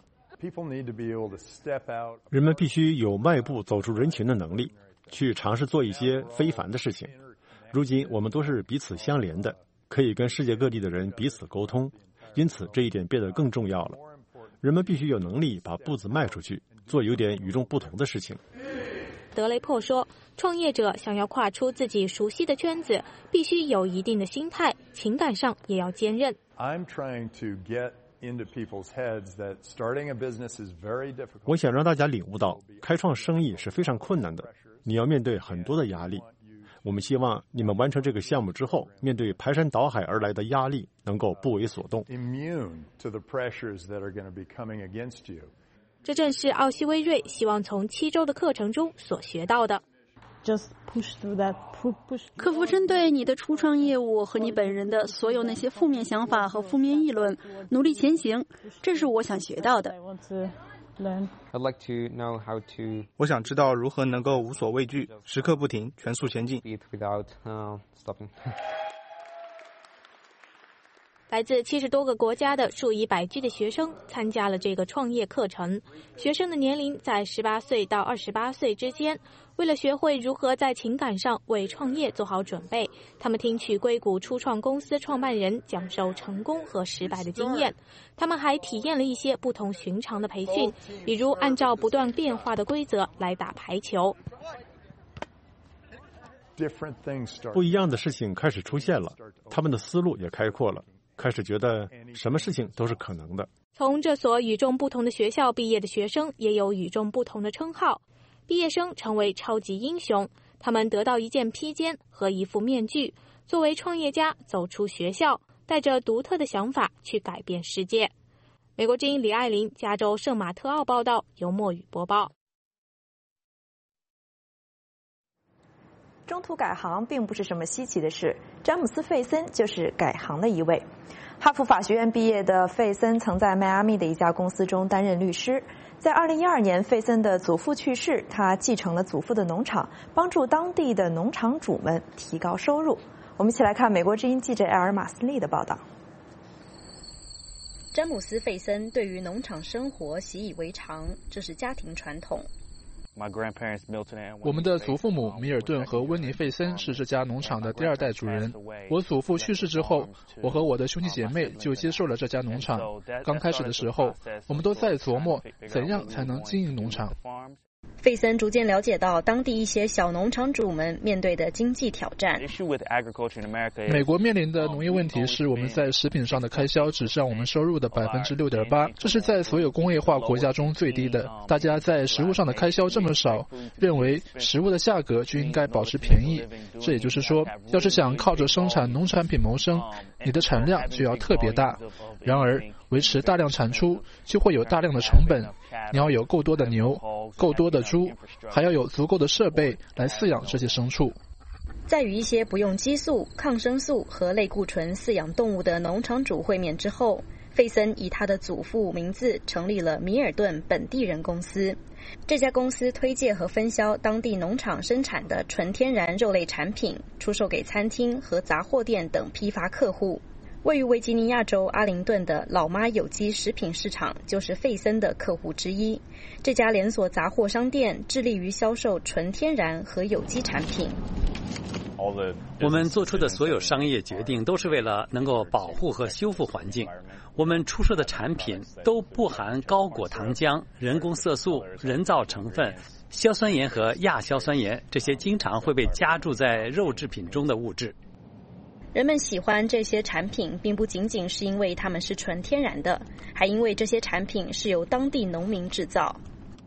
Speaker 15: 人们必须有迈步走出人群的能力，去尝试做一些非凡的事情。如今我们都是彼此相连的，可以跟世界各地的人彼此沟通，因此这一点变得更重要了。人们必须有能力把步子迈出去，做有点与众不同的事情。
Speaker 13: 德雷珀说，创业者想要跨出自己熟悉的圈子，必须有一定的心态，情感上也要坚韧。
Speaker 15: 我想让大家领悟到，开创生意是非常困难的，你要面对很多的压力。我们希望你们完成这个项目之后，面对排山倒海而来的压力，能够不为所动。
Speaker 13: 这正是奥西威瑞希望从7周的课程中所学到的。
Speaker 14: 克服针对你的初创业务和你本人的所有那些负面想法和负面议论，努力前行，这是我想学到的。
Speaker 16: 我想知道如何能够无所畏惧，时刻不停，全速前进。
Speaker 13: 来自70多个国家的数以百计的学生参加了这个创业课程，学生的年龄在18岁到28岁之间。为了学会如何在情感上为创业做好准备，他们听取硅谷初创公司创办人讲授成功和失败的经验。他们还体验了一些不同寻常的培训，比如按照不断变化的规则来打排球。
Speaker 15: 不一样的事情开始出现了，他们的思路也开阔了，开始觉得什么事情都是可能的。
Speaker 13: 从这所与众不同的学校毕业的学生也有与众不同的称号。毕业生成为超级英雄，他们得到一件披肩和一副面具，作为创业家走出学校，带着独特的想法去改变世界。美国之音李爱琳，加州圣马特奥报道，由墨雨播报。
Speaker 2: 中途改行并不是什么稀奇的事，詹姆斯·费森就是改行的一位。哈佛法学院毕业的费森曾在迈阿密的一家公司中担任律师。在2012年，费森的祖父去世，他继承了祖父的农场，帮助当地的农场主们提高收入。我们一起来看美国之音记者埃尔马斯利的报道。
Speaker 17: 詹姆斯·费森对于农场生活习以为常，这是家庭传统。
Speaker 18: 我们的祖父母米尔顿和温尼·费森是这家农场的第2代主人。我祖父去世之后，我和我的兄弟姐妹就接受了这家农场。刚开始的时候，我们都在琢磨怎样才能经营农场。
Speaker 17: 费森逐渐了解到当地一些小农场主们面对的经济挑战。
Speaker 18: 美国面临的农业问题是我们在食品上的开销只占我们收入的 6.8%， 这是在所有工业化国家中最低的。大家在食物上的开销这么少，认为食物的价格就应该保持便宜。这也就是说，要是想靠着生产农产品谋生，你的产量就要特别大。然而，维持大量产出就会有大量的成本，你要有够多的牛、够多的猪，还要有足够的设备来饲养这些牲畜。
Speaker 17: 在与一些不用激素、抗生素和类固醇饲养动物的农场主会面之后，费森以他的祖父名字成立了米尔顿本地人公司。这家公司推介和分销当地农场生产的纯天然肉类产品，出售给餐厅和杂货店等批发客户。位于维吉尼亚州阿灵顿的老妈有机食品市场就是费森的客户之一。这家连锁杂货商店致力于销售纯天然和有机产品。
Speaker 5: 我们做出的所有商业决定都是为了能够保护和修复环境。我们出售的产品都不含高果糖浆、人工色素、人造成分、硝酸盐和亚硝酸盐，这些经常会被加注在肉制品中的物质。
Speaker 17: 人们喜欢这些产品，并不仅仅是因为它们是纯天然的，还因为这些产品是由当地农民制造。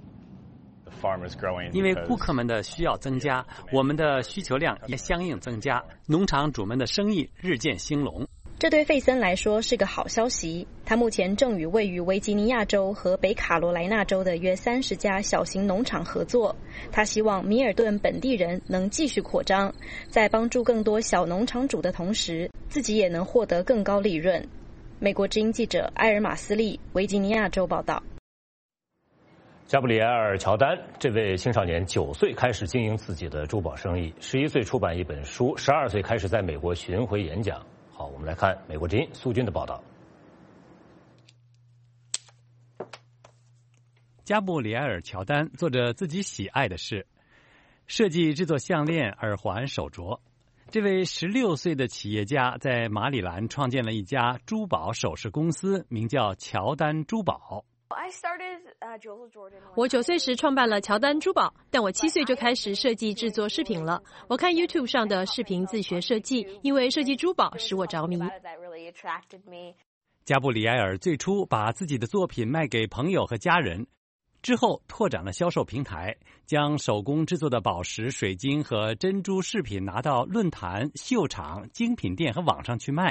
Speaker 5: 因为顾客们的需要增加，我们的需求量也相应增加，农场主们的生意日渐兴隆。
Speaker 17: 这对费森来说是个好消息。他目前正与位于维吉尼亚州和北卡罗来纳州的约30家小型农场合作。他希望米尔顿本地人能继续扩张，在帮助更多小农场主的同时，自己也能获得更高利润。美国之音记者埃尔马斯利，维吉尼亚州报道。
Speaker 1: 加布里埃尔·乔丹这位青少年9岁开始经营自己的珠宝生意，11岁出版一本书，12岁开始在美国巡回演讲。好，我们来看美国之音苏军的报道。
Speaker 5: 加布里埃尔·乔丹做着自己喜爱的事，设计制作项链、耳环、手镯。这位16岁的企业家在马里兰创建了一家珠宝首饰公司，名叫乔丹珠宝。
Speaker 19: 我9岁时创办了乔丹珠宝，但我7岁就开始设计制作饰品了。我看 YouTube 上的视频自学设计，因为设计珠宝使我着迷。
Speaker 5: 加布里埃尔最初把自己的作品卖给朋友和家人，之后拓展了销售平台，将手工制作的宝石、水晶和珍珠饰品拿到论坛、秀场、精品店和网上去卖。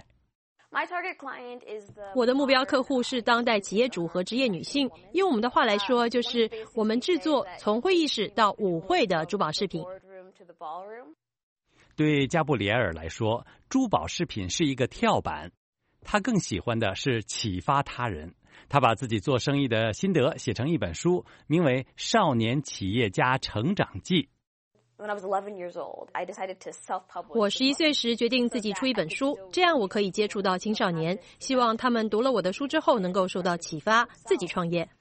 Speaker 19: 我的目标客户是当代企业主和职业女性，用我们的话来说，就是我们制作从会议室到舞会的珠宝饰品。
Speaker 5: 对加布里埃尔来说，珠宝饰品是一个跳板，他更喜欢的是启发他人。他把自己做生意的心得写成一本书，名为《少年企业家成长记》。
Speaker 19: 我11岁时决定自己出一本书，这样我可以接触到青少年，希望他们读了我的书之后能够受到启发，自己创业。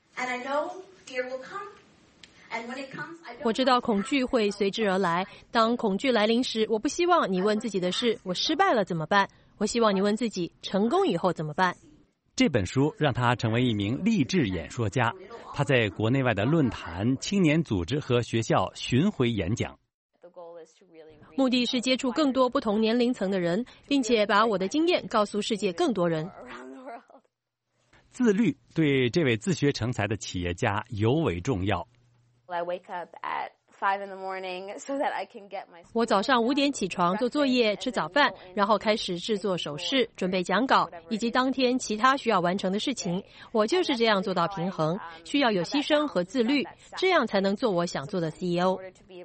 Speaker 19: 我知道恐惧会随之而来，当恐惧来临时，我不希望你问自己的是我失败了怎么办，我希望你问自己成功以后怎么办。
Speaker 5: 这本书让他成为一名励志演说家，他在国内外的论坛、青年组织和学校巡回演讲。
Speaker 19: 目的是接触更多不同年龄层的人，并且把我的经验告诉世界更多人。
Speaker 5: 自律对这位自学成才的企业家尤为重要。
Speaker 19: 我早上5点起床做作业、吃早饭，然后开始制作手势、准备讲稿以及当天其他需要完成的事情。我就是这样做到平衡，需要有牺牲和自律，这样才能做我想做的 CEO。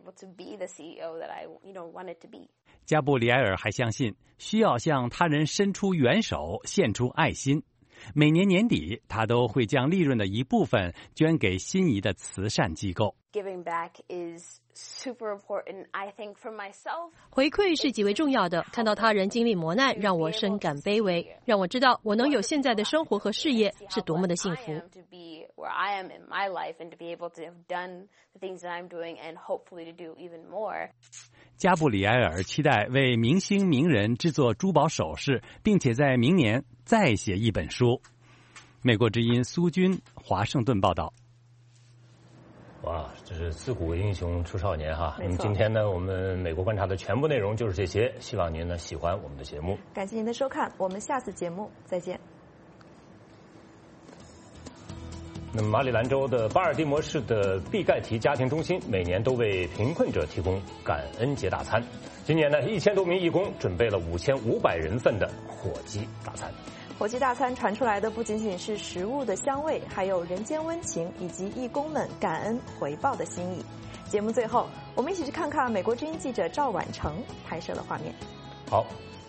Speaker 5: 加布里埃尔还相信，需要向他人伸出援手，献出爱心。每年年底，他都会将利润的一部分捐给心仪的慈善机构。
Speaker 19: 回馈是极为重要的，看到他人经历磨难，让我深感卑微，让我知道我能有现在的生活和事业是多么的幸福。
Speaker 5: 加布里埃尔期待为明星名人制作珠宝首饰，并且在明年再写一本书。美国之音苏军华盛顿报道。
Speaker 1: 哇，这是自古英雄出少年哈！那么今天呢，我们美国观察的全部内容就是这些，希望您呢喜欢我们的节目。
Speaker 2: 感谢您的收看，我们下次节目再见。
Speaker 1: 那么马里兰州的巴尔的摩市的毕盖提家庭中心每年都为贫困者提供感恩节大餐。今年呢，1000多名义工准备了5500人份的火鸡大餐。
Speaker 2: 火鸡大餐传出来的不仅仅是食物的香味，还有人间温情以及义工们感恩回报的心意。节目最后，我们一起去看看美国之音记者赵婉成拍摄的画面。
Speaker 1: 好，